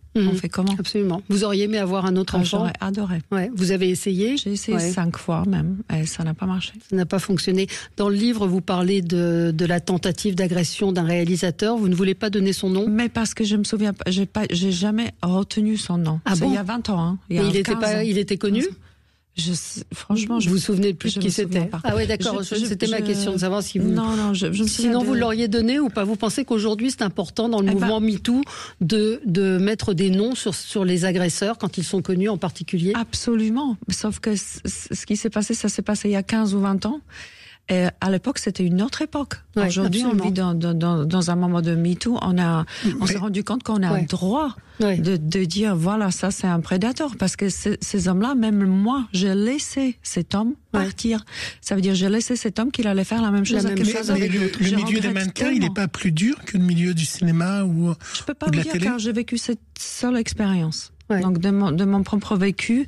Mmh. On fait comment? Absolument. Vous auriez aimé avoir un autre ah, enfant? J'aurais adoré. Ouais. Vous avez essayé? J'ai essayé ouais. cinq fois même, et ça n'a pas marché. Ça n'a pas fonctionné. Dans le livre, vous parlez de, de la tentative d'agression d'un réalisateur. Vous ne voulez pas donner son nom? Mais parce que je me souviens pas, j'ai pas, j'ai jamais retenu son nom. Ah c'est bon? il y a vingt ans, hein. Il y a Mais il était pas, ans. il était connu? Je, franchement, je vous vous souvenez plus de qui c'était? Ah oui, d'accord. Je, je, c'était je, ma question de savoir si vous. Non, non. Je, je me Sinon, de... vous l'auriez donné ou pas? Vous pensez qu'aujourd'hui, c'est important dans le eh mouvement ben... MeToo de de mettre des noms sur sur les agresseurs quand ils sont connus en particulier? Absolument. Sauf que ce qui s'est passé, ça s'est passé il y a quinze ou vingt ans. Et à l'époque, c'était une autre époque. Ouais, aujourd'hui, absolument. On vit dans, dans, dans un moment de MeToo. On a, on s'est rendu compte qu'on a ouais. un droit ouais. de, de dire, voilà, ça, c'est un prédateur. Parce que ces, ces hommes-là, même moi, j'ai laissé cet homme ouais. partir. Ça veut dire, j'ai laissé cet homme qu'il allait faire la même chose, la à même chose avec l'autre. Le, le milieu des mannequins, tellement. Il n'est pas plus dur que le milieu du cinéma ou Je peux pas ou de vous la dire télé? Car j'ai vécu cette seule expérience. Ouais. Donc de mon, de mon propre vécu,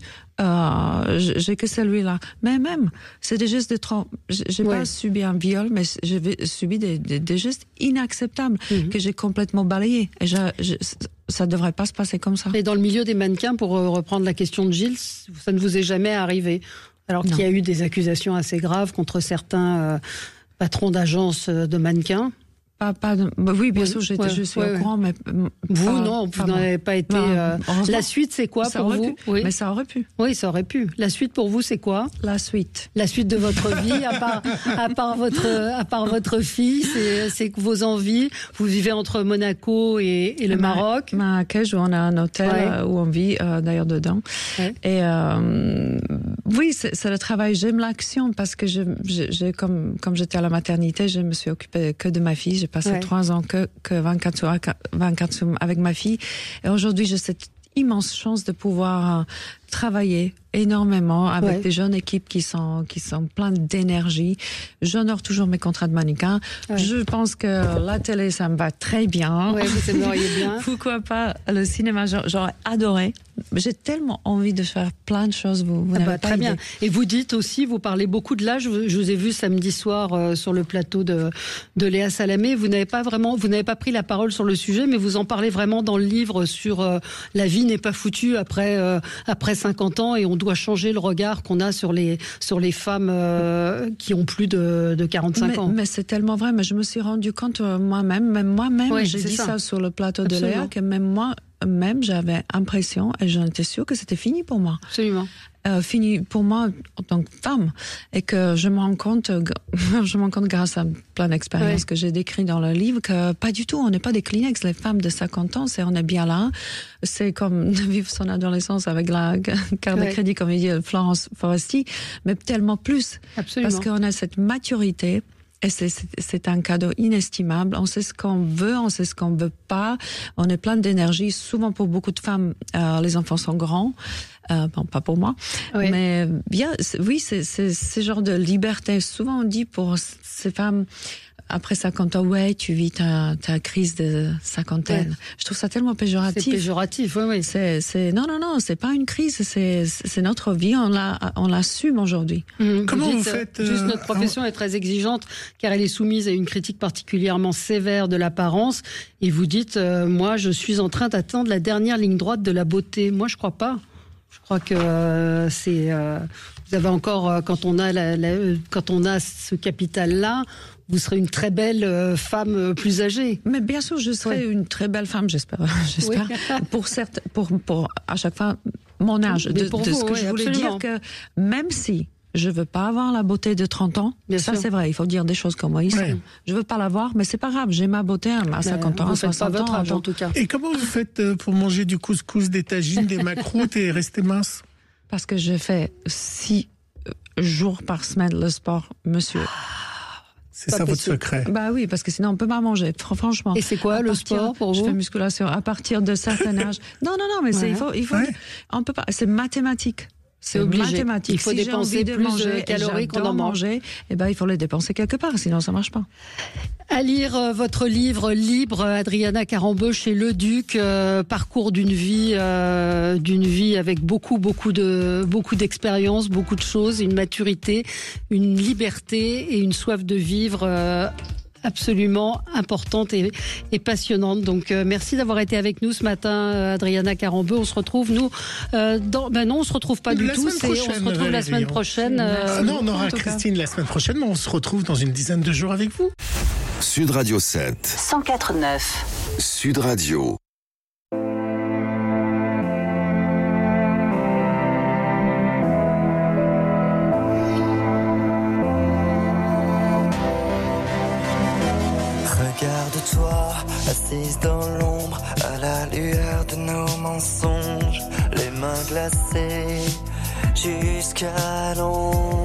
euh, j'ai que celui-là. Mais même, c'est des gestes de trop. J'ai ouais. pas subi un viol, mais j'ai subi des, des, des gestes inacceptables mm-hmm. que j'ai complètement balayés. Et je, je, ça devrait pas se passer comme ça. Et dans le milieu des mannequins, pour reprendre la question de Gilles, ça ne vous est jamais arrivé, alors qu'il y a eu des accusations assez graves contre certains euh, patrons d'agences de mannequins? Pas, pas de... bah oui, bien oui, sûr, j'étais, ouais, je suis ouais, au courant, mais vous pas, non, vous n'avez pas été. Euh... La suite, c'est quoi ça pour vous? Oui. Mais ça aurait pu. Oui, ça aurait pu. La suite pour vous, c'est quoi? La suite. La suite de votre vie, à part, à part votre, à part votre fille, c'est, c'est vos envies. Vous vivez entre Monaco et, et le Ma- Maroc. Marrakech, où on a un hôtel ouais. où on vit euh, d'ailleurs dedans. Ouais. Et euh, oui, c'est, c'est le travail. J'aime l'action parce que je, je, j'ai comme comme j'étais à la maternité, je me suis occupée que de ma fille. J'ai passé ouais. trois ans que, que vingt-quatre avec ma fille. Et aujourd'hui, j'ai cette immense chance de pouvoir euh, travailler énormément avec ouais. des jeunes équipes qui sont qui sont pleines d'énergie. J'honore toujours mes contrats de mannequin. Ouais. Je pense que la télé, ça me va très bien. Ouais, vous aimeriez bien. Pourquoi pas le cinéma? J'aurais adoré. J'ai tellement envie de faire plein de choses. Vous, vous ah n'avez bah, pas très idée. Bien. Et vous dites aussi, vous parlez beaucoup de l'âge. Je vous ai vu samedi soir euh, sur le plateau de de Léa Salamé. Vous n'avez pas vraiment, vous n'avez pas pris la parole sur le sujet, mais vous en parlez vraiment dans le livre sur euh, la vie n'est pas foutue après euh, après cinquante ans et on doit changer le regard qu'on a sur les sur les femmes euh, qui ont plus de, de quarante-cinq mais, ans. Mais c'est tellement vrai. Mais je me suis rendu compte euh, moi-même, même moi-même, oui, j'ai dit ça. ça sur le plateau Absolument. de Léa, que même moi. Même j'avais l'impression, et j'en étais sûre que c'était fini pour moi. Absolument. Euh, fini pour moi en tant que femme, et que je me rends compte, je me rends compte grâce à plein d'expériences ouais. que j'ai décrites dans le livre, que pas du tout, on n'est pas des Kleenex, les femmes de cinquante ans, c'est on est bien là, c'est comme vivre son adolescence avec la carte ouais. de crédit, comme il dit Florence Foresti, mais tellement plus. Absolument. Parce qu'on a cette maturité. Et c'est, c'est, c'est un cadeau inestimable. On sait ce qu'on veut, on sait ce qu'on veut pas. On est plein d'énergie. Souvent, pour beaucoup de femmes, euh, les enfants sont grands. Euh, bon, pas pour moi. Oui. Mais bien, c'est, oui, c'est, c'est ce genre de liberté. Souvent, on dit pour ces femmes, après cinquante ans, ouais, tu vis ta, ta crise de cinquantaine. Ouais. Je trouve ça tellement péjoratif. C'est péjoratif, oui, oui. C'est, c'est, non, non, non, c'est pas une crise, c'est, c'est notre vie, on la, on l'assume aujourd'hui. Mmh. Comment vous, vous dites, faites, juste notre profession est très exigeante, car elle est soumise à une critique particulièrement sévère de l'apparence, et vous dites, euh, moi, je suis en train d'attendre la dernière ligne droite de la beauté. Moi, je crois pas. Je crois que euh, c'est, euh, vous avez encore, euh, quand on a la, la, quand on a ce capital-là, vous serez une très belle euh, femme euh, plus âgée. Mais bien sûr, je serai ouais. une très belle femme, j'espère. j'espère. Oui. pour certes, pour, pour à chaque fois mon âge. De, pour de vous, ce que oui, je voulais absolument. dire que même si je veux pas avoir la beauté de trente ans, bien ça sûr. C'est vrai, il faut dire des choses comme moi ici. Oui. Je veux pas l'avoir, mais c'est pas grave, j'ai ma beauté à cinquante ans, à soixante ans. Âge, en tout cas. Et comment vous faites pour manger du couscous, des tagines, des macroutes et rester mince? Parce que je fais six jours par semaine le sport, monsieur. C'est ça votre secret? Bah oui, parce que sinon on peut pas manger, franchement. Et c'est quoi le partir, sport pour vous? Je fais musculation à partir de certain âge. Non, non, non, mais ouais. c'est, il faut, il faut, ouais. on peut pas, c'est mathématique. C'est obligé. Mathématique. Il faut si dépenser de plus manger, de calories qu'on en mange. Manger, eh ben, il faut les dépenser quelque part, sinon ça marche pas. À lire euh, votre livre Libre, Adriana Carambeu chez Le Duc, euh, parcours d'une vie, euh, d'une vie avec beaucoup, beaucoup de, beaucoup d'expérience, beaucoup de choses, une maturité, une liberté et une soif de vivre. Euh, absolument importante et, et passionnante. Donc euh, merci d'avoir été avec nous ce matin, euh, Adriana Carambeu. On se retrouve nous euh, dans... ben non, on se retrouve pas du la tout. C'est, on se retrouve Valérie, la semaine prochaine. Euh, ah non, on aura Christine la semaine prochaine, mais on se retrouve dans une dizaine de jours avec vous. Sud Radio sept. cent quatre neuf. Sud Radio. Regarde-toi, assise dans l'ombre, à la lueur de nos mensonges, les mains glacées jusqu'à l'ombre.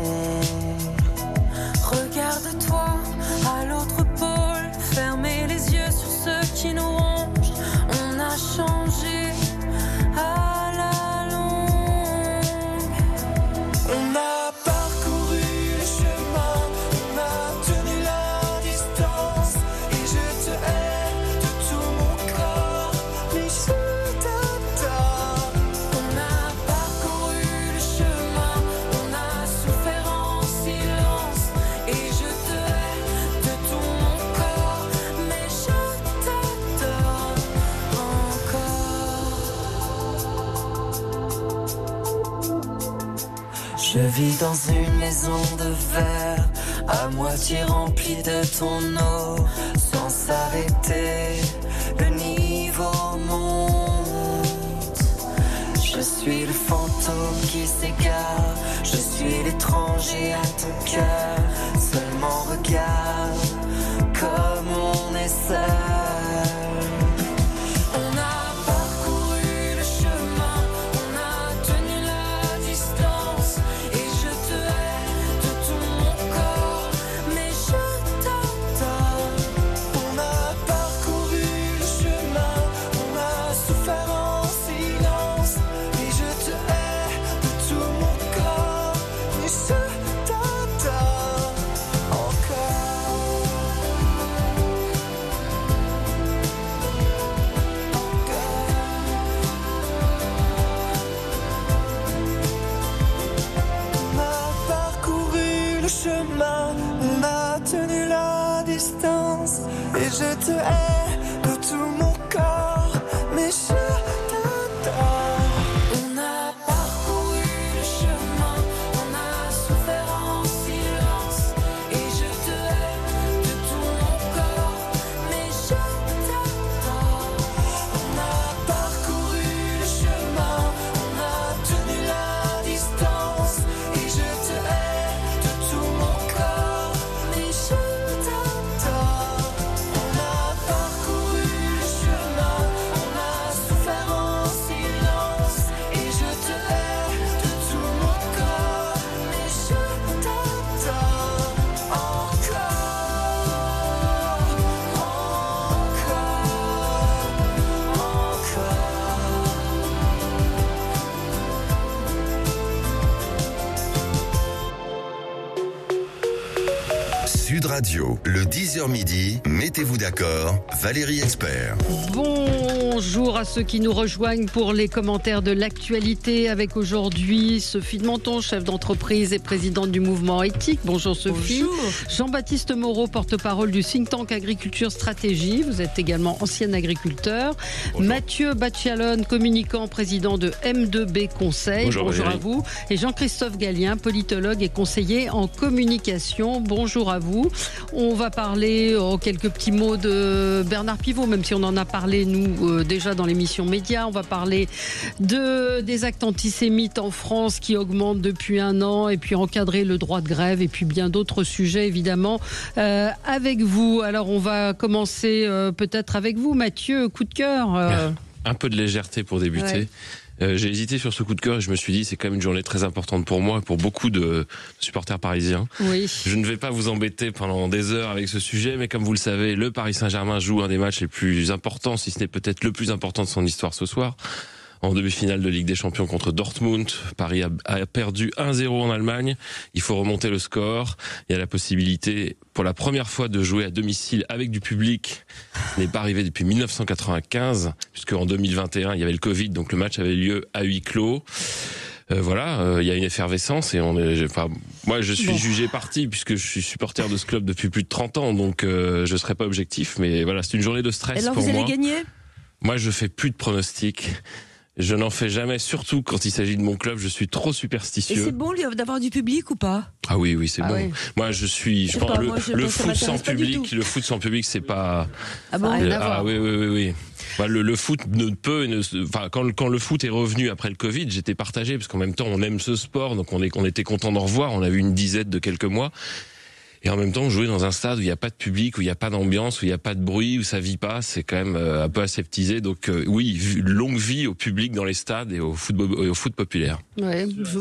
Regarde-toi à l'autre pôle, fermez les yeux sur ceux qui nous rongent. On a changé à la longue. On a parcouru le chemin, on a tenu la distance, et je te hais de tout mon corps, mais je t'adore. On a parcouru le chemin, on a souffert en silence, et je te hais de tout mon corps, mais je t'adore encore. Je vis dans une maison de verre, à moitié remplie de ton eau, sans s'arrêter, le niveau monte. Je suis le fantôme qui s'égare, je suis l'étranger à ton cœur. Seulement regarde comme on est seul. On a parcouru le chemin, on a tenu la distance, et je te hais de tout mon corps, mais je t'adore. On a parcouru le chemin, on a souffert en silence, et je te hais de tout mon corps, mais je t'adore On a parcouru le chemin, on a tenu la distance, et je te hais de tout mon corps, mais je t'adore. On a parcouru le chemin, on a souffert en silence, et je te hais de tout mon corps, mais je t'adore. On a parcouru le chemin, on a tenu la distance, et je te hais de tout mon corps, mais je t'adore. On a parcouru le chemin, on a souffert en silence, et je te hais de tout mon corps, mais je t'adore encore, Sud Radio, le dix heures midi, mettez-vous d'accord, Valérie Expert. Bonjour à ceux qui nous rejoignent pour les commentaires de l'actualité avec aujourd'hui Sophie de Menton, chef d'entreprise et présidente du mouvement éthique. Bonjour Sophie. Bonjour. Jean-Baptiste Moreau, porte-parole du think tank Agriculture Stratégie. Vous êtes également ancien agriculteur. Bonjour. Mathieu Baccialone, communicant, président de M deux B Conseil. Bonjour, Bonjour à vous. Et Jean-Christophe Gallien, politologue et conseiller en communication. Bonjour à vous. On va parler oh, quelques petits mots de Bernard Pivot, même si on en a parlé nous euh, déjà dans l'émission Média. On va parler de, des actes antisémites en France qui augmentent depuis un an, et puis encadrer le droit de grève, et puis bien d'autres sujets évidemment euh, avec vous. Alors on va commencer euh, peut-être avec vous, Mathieu, coup de cœur. Euh... Un peu de légèreté pour débuter. Ouais. Euh, j'ai hésité sur ce coup de cœur et je me suis dit c'est quand même une journée très importante pour moi, pour beaucoup de supporters parisiens. Oui. Je ne vais pas vous embêter pendant des heures avec ce sujet, mais comme vous le savez, le Paris Saint-Germain joue un des matchs les plus importants, si ce n'est peut-être le plus important de son histoire ce soir. En demi-finale de Ligue des Champions contre Dortmund, Paris a, a perdu un zéro en Allemagne. Il faut remonter le score. Il y a la possibilité, pour la première fois, de jouer à domicile avec du public. Ce n'est pas arrivé depuis mille neuf cent quatre-vingt-quinze, puisque en deux mille vingt et un, il y avait le Covid, donc le match avait lieu à huis clos. Euh, voilà, il euh, y a une effervescence et on est. Enfin, moi, je suis Bon. jugé parti puisque je suis supporter de ce club depuis plus de trente ans, donc euh, je serai pas objectif. Mais voilà, c'est une journée de stress Alors pour vous moi. allez gagner ? Moi, je fais plus de pronostics. Je n'en fais jamais, surtout quand il s'agit de mon club. Je suis trop Et superstitieux. c'est bon d'avoir du public ou pas ? Ah oui, oui, c'est Ah bon. oui. Moi, je suis. Je Je sais pense pas, le, moi, je le pense que ça foot sans m'intéresse pas du public, tout. le foot sans public, c'est pas. Ah bon ? Rien à ah voir. oui, oui, oui, oui. Bah, le, le foot ne peut, et ne, enfin, quand, quand le foot est revenu après le Covid, j'étais partagé parce qu'en même temps, on aime ce sport, donc on est, on était content d'en revoir. On a eu une dizaine de quelques mois. Et en même temps, jouer dans un stade où il n'y a pas de public, où il n'y a pas d'ambiance, où il n'y a pas de bruit, où ça vit pas, c'est quand même euh, un peu aseptisé. Donc euh, oui, vu- longue vie au public dans les stades et au football, et au foot populaire. Ouais, je-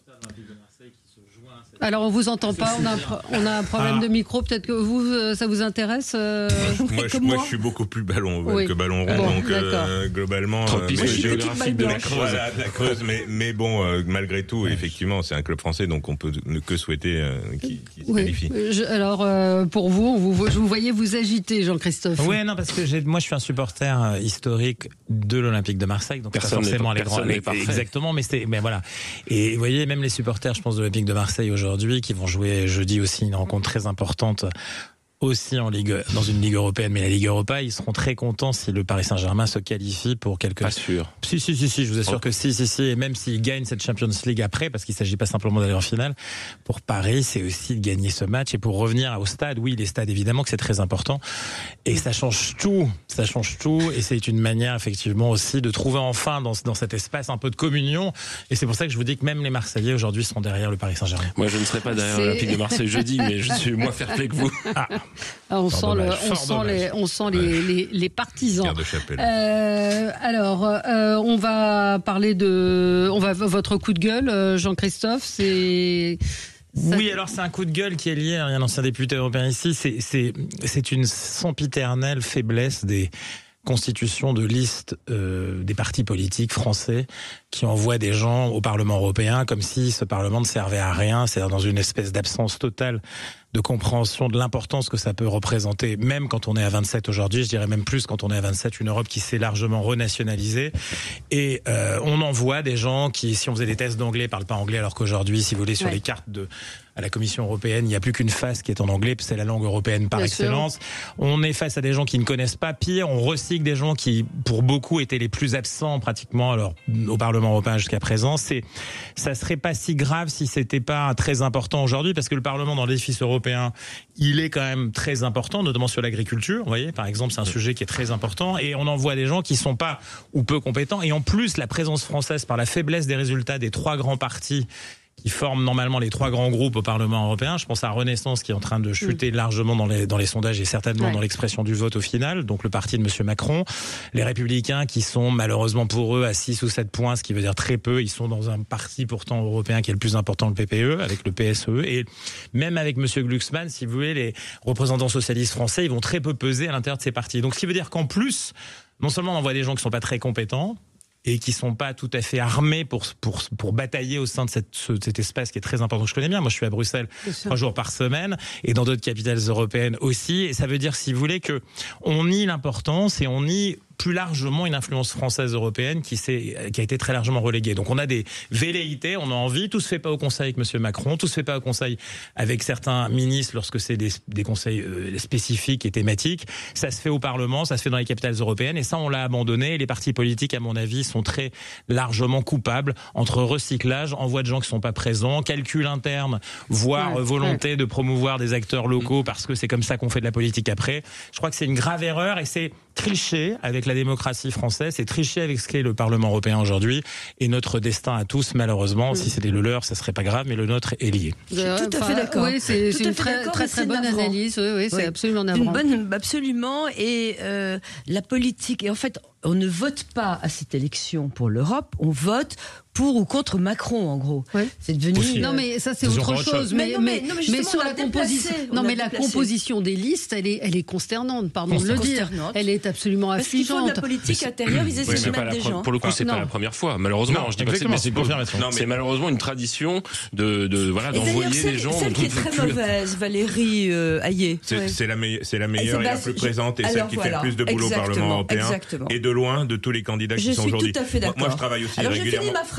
Alors on vous entend pas, on a un, pro- on a un problème Ah. de micro, peut-être que vous, euh, ça vous intéresse euh, Moi, je, comme moi, moi je suis beaucoup plus ballon ovale Oui. que ballon rond, Bon, donc euh, globalement, Tropisme euh, mais- géographique de la Creuse. Voilà, de la Creuse. Mais, mais bon, euh, malgré tout, effectivement, c'est un club français, donc on peut ne que souhaiter euh, qu'il qu'il se Oui. qualifie. Je- alors euh, pour vous, on vous, je vous voyais vous agiter, Jean-Christophe. Ouais, non, parce que j'ai, moi, je suis un supporter euh, historique de l'Olympique de Marseille, donc Personne pas forcément n'est- les grands. personne n'est parfait. Exactement, mais c'est, mais voilà. Et vous voyez, même les supporters, je pense, de l'Olympique de Marseille aujourd'hui, qui vont jouer jeudi aussi une rencontre très importante. Aussi en Ligue, dans une Ligue européenne, mais la Ligue Europa, ils seront très contents si le Paris Saint-Germain se qualifie pour quelque. Pas sûr. Si, si, si, si, je vous assure Oh. que si, si, si, et même s'ils gagnent cette Champions League après, parce qu'il s'agit pas simplement d'aller en finale, pour Paris, c'est aussi de gagner ce match. Et pour revenir au stade, oui, les stades, évidemment que c'est très important. Et ça change tout, ça change tout, et c'est une manière, effectivement, aussi de trouver enfin dans, dans cet espace un peu de communion. Et c'est pour ça que je vous dis que même les Marseillais, aujourd'hui, sont derrière le Paris Saint-Germain. Moi, je ne serai pas derrière C'est- l'Olympique de Marseille jeudi, mais je suis moins fair-play que vous. Ah. Ah, on, Fort sent dommage, le, on, fort sent dommage. les, on sent les, les, les partisans. Pierre de Chapelle. Euh, alors, euh, on va parler de, on va votre coup de gueule, euh, Jean-Christophe. C'est ça- Oui, alors c'est un coup de gueule qui est lié à un ancien député européen ici. C'est, c'est, c'est une sempiternelle faiblesse des constitutions de listes euh, des partis politiques français qui envoient des gens au Parlement européen comme si ce Parlement ne servait à rien, c'est-à-dire dans une espèce d'absence totale de compréhension de l'importance que ça peut représenter, même quand on est à vingt-sept aujourd'hui, je dirais même plus quand on est à vingt-sept, une Europe qui s'est largement renationalisée. Et euh, on envoie des gens qui, si on faisait des tests d'anglais, parlent pas anglais, alors qu'aujourd'hui, si vous voulez, sur Ouais. les cartes de à la Commission européenne, il n'y a plus qu'une face qui est en anglais, c'est la langue européenne par Bien excellence. On est face à des gens qui ne connaissent pas. Pire, on recycle des gens qui, pour beaucoup, étaient les plus absents pratiquement alors, au Parlement européen jusqu'à présent. C'est, ça serait pas si grave si c'était pas très important aujourd'hui, parce que le Parlement dans l'édifice européen, il est quand même très important, notamment sur l'agriculture. Vous voyez, par exemple, c'est un sujet qui est très important, et on envoie des gens qui sont pas ou peu compétents. Et en plus, la présence française, par la faiblesse des résultats des trois grands partis qui forment normalement les trois grands groupes au Parlement européen. Je pense à Renaissance qui est en train de chuter mmh. largement dans les, dans les sondages et certainement ouais. dans l'expression du vote au final, donc le parti de M. Macron. Les Républicains qui sont malheureusement pour eux à six ou sept points, ce qui veut dire très peu. Ils sont dans un parti pourtant européen qui est le plus important, le P P E, avec le P S E. Et même avec M. Glucksmann, si vous voulez, les représentants socialistes français, ils vont très peu peser à l'intérieur de ces partis. Donc ce qui veut dire qu'en plus, non seulement on envoie des gens qui sont pas très compétents, et qui sont pas tout à fait armés pour pour pour batailler au sein de cette ce, cet espace qui est très important que je connais bien. Moi, je suis à Bruxelles trois jours par semaine et dans d'autres capitales européennes aussi. Et ça veut dire, si vous voulez, que on nie l'importance et on nie plus largement une influence française européenne qui s'est qui a été très largement reléguée. Donc on a des velléités, on a envie. Tout se fait pas au Conseil avec Monsieur Macron, tout se fait pas au Conseil avec certains ministres lorsque c'est des des conseils euh, spécifiques et thématiques. Ça se fait au Parlement, ça se fait dans les capitales européennes et ça on l'a abandonné. Et les partis politiques, à mon avis, sont très largement coupables entre recyclage, envoi de gens qui sont pas présents, calcul interne, voire ouais, volonté ouais. de promouvoir des acteurs locaux parce que c'est comme ça qu'on fait de la politique après. Je crois que c'est une grave erreur et c'est tricher avec la démocratie française, c'est tricher avec ce qu'est le Parlement européen aujourd'hui et notre destin à tous, malheureusement, mmh. si c'était le leur, ça serait pas grave, mais le nôtre est lié. Je suis tout à fait d'accord. Oui, c'est, c'est une très très, très bonne navrant. analyse. Oui, oui, c'est oui. absolument navrant. Une bonne, absolument. Et euh, la politique, et en fait, on ne vote pas à cette élection pour l'Europe, on vote pour ou contre Macron, en gros. Ouais. C'est devenu. Aussi. Non, mais ça, c'est autre chose. chose. Mais, mais, non, mais, non, mais, mais sur la composition, non, mais la composition des listes, elle est, elle est consternante. Pardon de le dire. Elle est absolument Parce affligeante. Parce qu'il faut de la politique intérieure, ils essaient de mettre des gens. Pour le coup, c'est non. pas la première fois. Malheureusement, non, je dis pas que c'est, c'est, confirmation. Non, mais c'est malheureusement une tradition de, de voilà, d'envoyer les gens. Celle qui est très mauvaise, Valérie Hayé. C'est la meilleure, c'est la meilleure et la plus présente et celle qui fait le plus de boulot au Parlement européen et de loin de tous les candidats qui sont aujourd'hui. Je suis tout à fait d'accord. Moi, je travaille aussi régulièrement.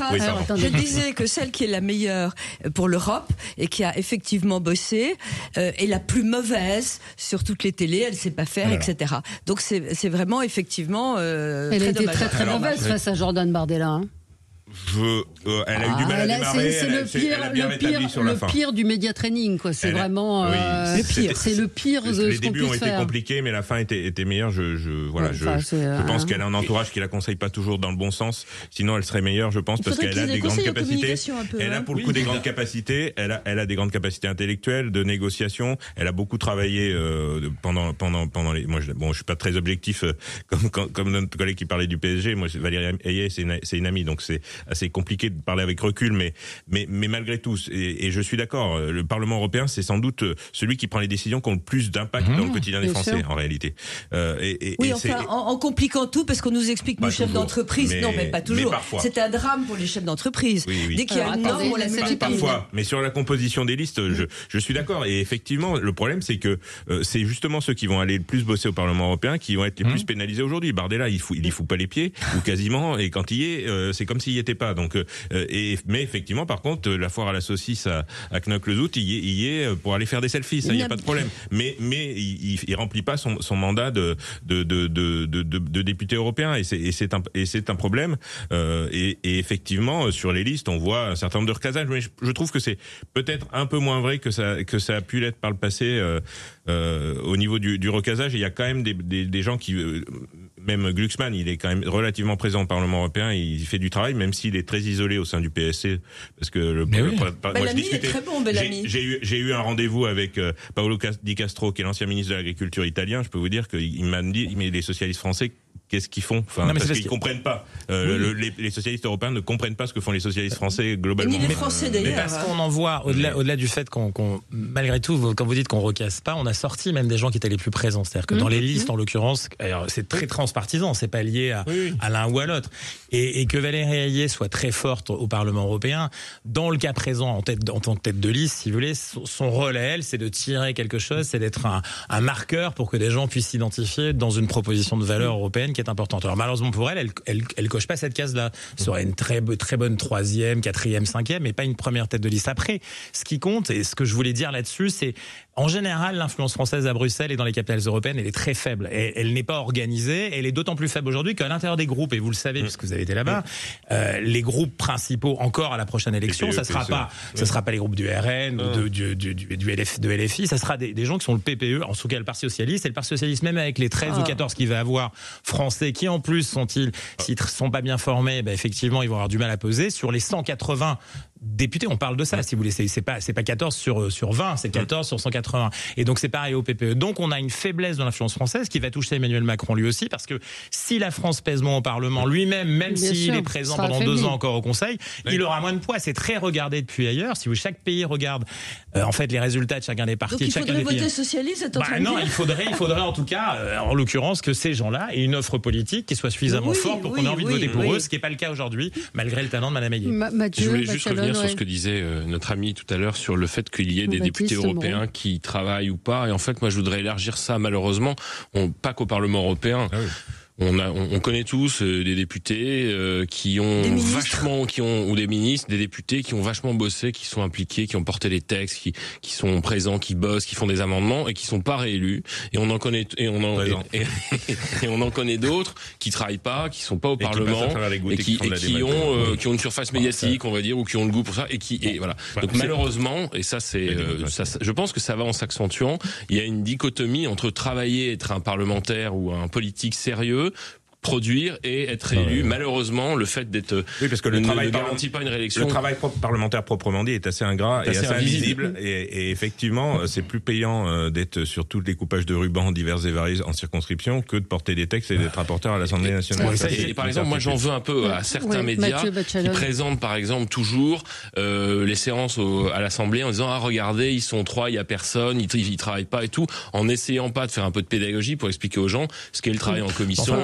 phrase. Oui, Alors, je disais que celle qui est la meilleure pour l'Europe et qui a effectivement bossé euh, est la plus mauvaise sur toutes les télés. Elle sait pas faire, Alors. et cetera. Donc c'est c'est vraiment effectivement. Euh, Elle très a été dommage. très très Alors, mauvaise oui. face à Jordan Bardella. Hein. Je, euh, elle a eu du mal Ah, à là, démarrer. c'est, c'est elle, a- le c'est- pire, elle a bien le rétabli pire, sur la le fin. pire du média training, quoi. C'est Elle a- vraiment, oui, euh, le pire. c'est le pire de Les ce qu'on débuts ont puisse été faire. compliqués, mais la fin était, était meilleure. Je, je, voilà, Ouais, je, enfin, je, c'est, je euh, pense qu'elle a un entourage qui la conseille pas toujours dans le bon sens. Sinon, elle serait meilleure, je pense, Il parce faudrait qu'elle a qu'ils aient des des grandes conseils en capacités. communication un peu, Elle a hein. pour le Oui, coup des mais grandes là- capacités. Elle a, elle a des grandes capacités intellectuelles, de négociation. Elle a beaucoup travaillé euh, de- pendant, pendant, pendant les. Moi, je, bon, je suis pas très objectif euh, comme, comme, comme notre collègue qui parlait du P S G. Moi, Valérie Ayé, c'est une, c'est une amie, donc c'est assez compliqué de parler avec recul, mais mais mais malgré tout, et, et je suis d'accord, le Parlement européen, c'est sans doute celui qui prend les décisions qui ont le plus d'impact Mmh, dans le quotidien des bien Français, sûr. en réalité. Euh, et, et, Oui, et enfin, c'est- en, en compliquant tout, parce qu'on nous explique, Pas nous, chefs toujours, d'entreprise. mais- non, mais pas mais toujours. parfois. C'est un drame pour les chefs d'entreprise. Oui, oui. Dès qu'il y a Alors, une attendez, norme, on la laissez-le multiplie. Parfois, mais sur la composition des listes, je, je suis d'accord. Et effectivement, le problème, c'est que euh, c'est justement ceux qui vont aller le plus bosser au Parlement européen qui vont être les plus pénalisés aujourd'hui. Bardella, il fout, il y fout pas les pieds, ou quasiment, et quand il y est, euh, c'est comme s'il y était pas. Donc, euh, et mais effectivement, par contre, la foire à la saucisse à, à Knokke-le-Zout, il y est, il y est pour aller faire des selfies. Ça, il y a pas de problème. Mais mais il, il, il remplit pas son, son mandat de de, de, de, de, de, de député européen, et c'est et c'est un et c'est un problème. Euh, et, et effectivement, sur les listes, on voit un certain nombre de recasages, mais je, je trouve que c'est peut-être un peu moins vrai que ça que ça a pu l'être par le passé. Euh, euh, au niveau du, du recasage, il y a quand même des, des, des gens qui, euh, même Glucksmann, il est quand même relativement présent au Parlement européen, il fait du travail, même s'il est très isolé au sein du P S C, parce que le, Mais le- oui. par- par- moi, je Bellamy discutais- est très bon, j'ai- Bellamy. J'ai eu j'ai eu un rendez-vous avec euh, Paolo Cas- Di Castro, qui est l'ancien ministre de l'Agriculture italien. Je peux vous dire qu'il il m'a dit, mais les socialistes français, qu'est-ce qu'ils font, enfin, Non, mais parce c'est parce qu'ils que- comprennent pas. Euh, Oui. le- les, les socialistes européens ne comprennent pas ce que font les socialistes français globalement. Ni les Français, Euh, d'ailleurs. Mais parce qu'on en voit, au-delà, au-delà du fait qu'on, qu'on, malgré tout, vous- quand vous dites qu'on recasse pas, on a sorti même des gens qui étaient les plus présents. C'est-à-dire que Mmh. dans les listes, en l'occurrence, alors, c'est très transpartisan, c'est pas lié à, à l'un ou à l'autre. Et, et que Valérie Ayé soit très forte au Parlement européen, dans le cas présent, en, tête, en tant que tête de liste, si vous voulez, son, son rôle à elle, c'est de tirer quelque chose, c'est d'être un, un marqueur pour que des gens puissent s'identifier dans une proposition de valeur européenne qui est importante. Alors malheureusement pour elle, elle, elle, elle coche pas cette case-là. Ce serait une très, très bonne troisième, quatrième, cinquième, mais pas une première tête de liste. Après, ce qui compte, et ce que je voulais dire là-dessus, c'est en général, l'influence française à Bruxelles et dans les capitales européennes, elle est très faible. Et elle n'est pas organisée. Elle est d'autant plus faible aujourd'hui qu'à l'intérieur des groupes, et vous le savez puisque vous avez été là-bas, euh, les groupes principaux encore à la prochaine élection, ça sera pas, ça sera pas les groupes du R N ou de, du, du, du, du L F, de L F I, ça sera des, des gens qui sont le P P E, en tout cas le Parti socialiste. Et le Parti socialiste, même avec les treize Ah. ou quatorze qu'il va avoir français, qui en plus sont-ils, s'ils ne sont pas bien formés, ben effectivement, ils vont avoir du mal à peser. Sur les cent quatre-vingts députés, on parle de ça, si vous voulez, c'est, c'est pas, c'est pas quatorze sur, sur vingt, c'est quatorze sur cent quatre-vingts. Et donc c'est pareil au P P E. Donc on a une faiblesse dans l'influence française qui va toucher Emmanuel Macron lui aussi, parce que si la France pèse moins au Parlement, lui-même, même Bien s'il sûr, est présent sera pendant affaibli. deux ans encore au Conseil, il aura moins de poids. C'est très regardé depuis ailleurs. Si vous, chaque pays regarde, euh, en fait, les résultats de chacun des partis, Donc il de chacun faudrait des pays. voter socialiste, c'est en Bah train de non, dire il faudrait, il faudrait en tout cas, euh, en l'occurrence, que ces gens-là aient une offre politique qui soit suffisamment Oui, forte pour oui, qu'on ait envie oui, de voter pour oui. eux, ce qui n'est pas le cas aujourd'hui, malgré le talent de Madame Ayé. Ma- Mathieu, Je voulais juste Bachelon, revenir sur ouais. ce que disait euh, notre ami tout à l'heure sur le fait qu'il y ait des Baptiste députés Moreau. européens qui travaillent ou pas. Et en fait, moi, je voudrais élargir ça, malheureusement, on, pas qu'au Parlement européen. Ah oui. On, a, on, on connaît tous euh, des députés euh, qui ont Des ministres. vachement, qui ont ou des ministres, des députés qui ont vachement bossé, qui sont impliqués, qui ont porté les textes, qui, qui sont présents, qui bossent, qui font des amendements et qui sont pas réélus. Et on en connaît et on en Présent. et, et on en connaît d'autres qui travaillent pas, qui sont pas au Et qui passent Parlement à travers les gouttes et et qui qui, font de et la qui démagogie. ont euh, qui ont une surface médiatique, on va dire, ou qui ont le goût pour ça et qui et voilà. Bah, Donc c'est- malheureusement, et ça c'est, euh, ça, ça- je pense que ça va en s'accentuant. Il y a une dichotomie entre travailler, être un parlementaire ou un politique sérieux, produire et être élu. Malheureusement, le fait d'être Oui, parce que le ne travail par- garantit pas une réélection. Le travail pro- parlementaire proprement dit est assez ingrat C'est et assez assez invisible. invisible. Et, et effectivement, euh, c'est plus payant euh, d'être sur tous les coupages de rubans divers et variés en circonscription que de porter des textes et d'être rapporteur à l'Assemblée nationale. Ouais, Ça, et, c'est et par une exemple, moi j'en certitude. veux un peu à certains Ouais, médias Mathieu qui Bachelon. présentent par exemple toujours euh, les séances au, à l'Assemblée en disant ah regardez ils sont trois, il y a personne, ils, ils travaillent pas et tout, en essayant pas de faire un peu de pédagogie pour expliquer aux gens ce qu'est le travail en commission, Enfin, ce non, qu'est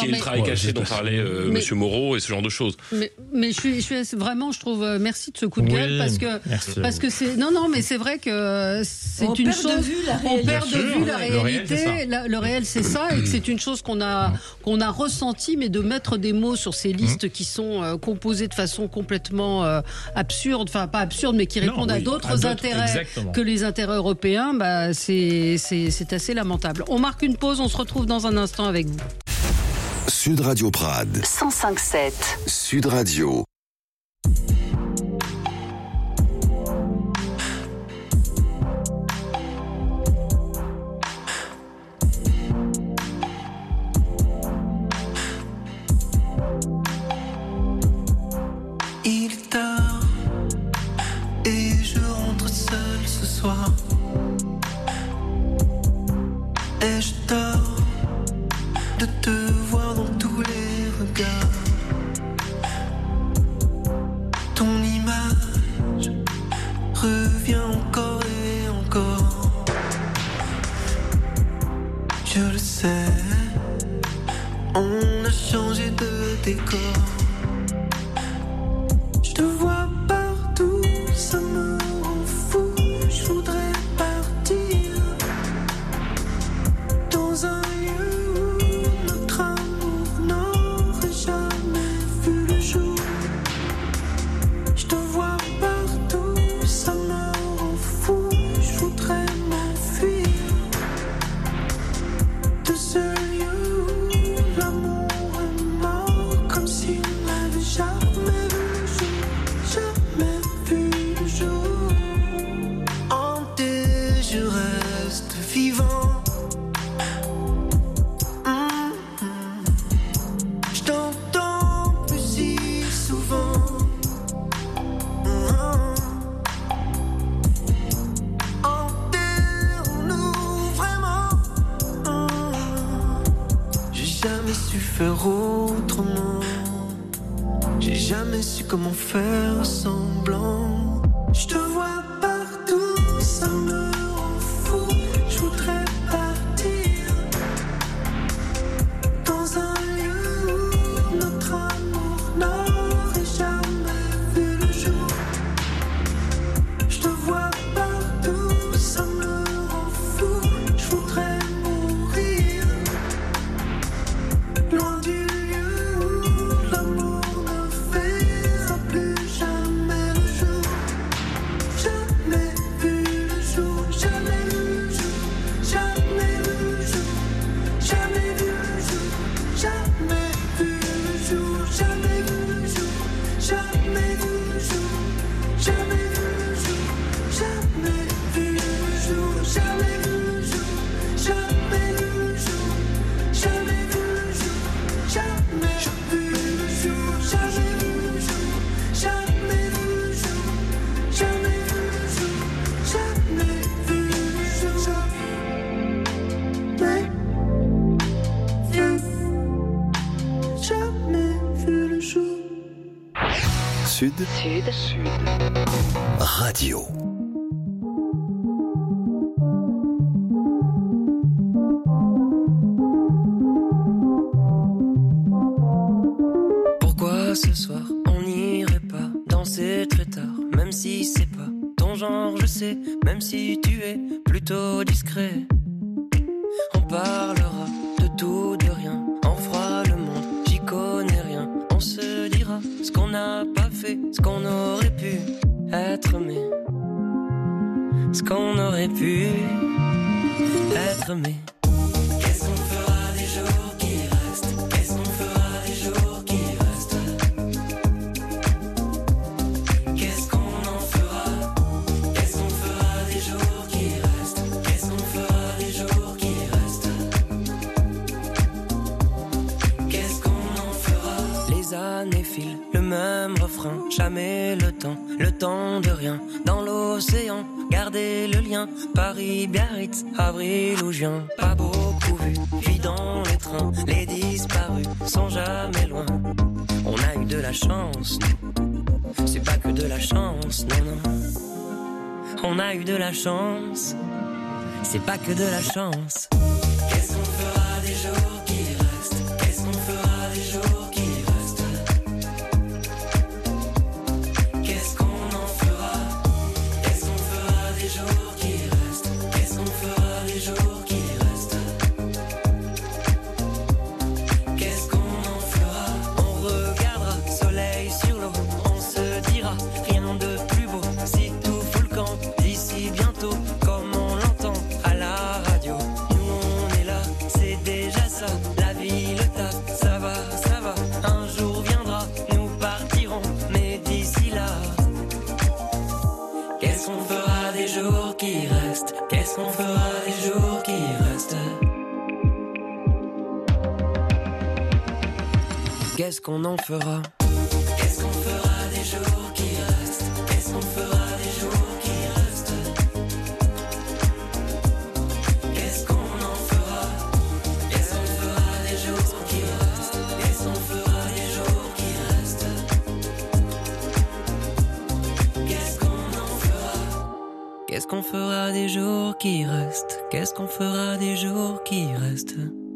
et mais... le travail caché ouais, dont parlait euh, mais... Monsieur Moreau et ce genre de choses. Mais, mais je, suis, je suis vraiment, je trouve, euh, merci de ce coup de gueule oui, parce que merci. parce que c'est non non mais c'est vrai que c'est on une perd chose. De vue la on perd sûr, de vue la ouais, réalité. Le réel, la, le réel c'est ça et que c'est une chose qu'on a qu'on a ressenti, mais de mettre des mots sur ces listes mmh. qui sont euh, composées de façon complètement euh, absurde, enfin pas absurde, mais qui répondent non, oui, à d'autres intérêts exactement. que les intérêts européens. Bah c'est c'est c'est assez lamentable. On marque une pause, on se retrouve dans un instant avec vous. Sud Radio Prades. cent cinq sept. Sud Radio. Il est tard et je rentre seul ce soir. Et je dors de te voir dans tous les regards. Ton image revient encore et encore. Je le sais, on a changé de décor. Je te vois partout, ça me rend fou. Je voudrais partir dans un lieu où notre amour n'aurait jamais vu le jour. Je te vois partout, ça me rend fou. Je voudrais m'enfuir de ce lieu où l'amour est mort, comme s'il n'avait jamais vu le jour, jamais vu le jour. Hanté, je reste vivant. Faire autrement. J'ai jamais su comment faire semblant. Je te vois partout, ça me rend fou. Je voudrais partir dans un lieu où notre amour n'aurait jamais vu le jour. Je te vois partout, ça me rend fou. Je voudrais mourir loin du lieu où l'amour ne verra plus jamais le jour. Jamais vu le jour, jamais vu le jour, jamais vu le jour, jamais vu le jour, jamais vu le jour, jamais vu le jour, jamais vu le jour, jamais vu le jour, jamais vu le jour, jamais vu le jour, jamais vu le jour, jamais vu le jour. Jamais vu le jour, jamais vu le jour, jamais vu le jour, jamais vu le jour, jamais vu le jour, jamais vu le jour. Sud. Sud. Sud. Radio. Ce soir, on n'irait pas danser très tard, même si c'est pas ton genre, je sais, même si tu es plutôt discret. On parlera de tout, de rien, on fera le monde, j'y connais rien. On se dira ce qu'on n'a pas fait, ce qu'on aurait pu être, mais ce qu'on aurait pu être, mais qu'est-ce qu'on fera des jours qui restent? Qu'est-ce qu'on fera des jours qui restent? Qu'est-ce qu'on en fera? Qu'est-ce qu'on fera des jours qui restent? Qu'est-ce qu'on fera des jours qui restent? Qu'est-ce qu'on en fera? Les années filent, le même refrain, jamais le temps, le temps de rien. Dans l'océan, garder le lien, Paris, Biarritz, avril ou juin. Pas beaucoup vu, puis dans les trains, les disparus sont jamais loin. On a eu de la chance, nous. C'est pas que de la chance, non, non. On a eu de la chance, c'est pas que de la chance. Qu'est-ce qu'on fera des jours qui restent? Qu'est-ce qu'on fera ça, la vie, le taf, ça va, ça va. Un jour viendra, nous partirons, mais d'ici là, qu'est-ce qu'on fera des jours qui restent? Qu'est-ce qu'on fera des jours qui restent? Qu'est-ce qu'on en fera? Qu'est-ce qu'on fera des jours qui restent? Qu'est-ce qu'on fera des jours qui restent? Qu'est-ce qu'on en fera? Qu'est-ce qu'on fera des jours qui restent? Qu'est-ce qu'on fera des jours qui restent? Qu'est-ce qu'on en fera? Qu'est-ce qu'on fera des jours qui restent? Qu'est-ce qu'on fera des jours qui restent?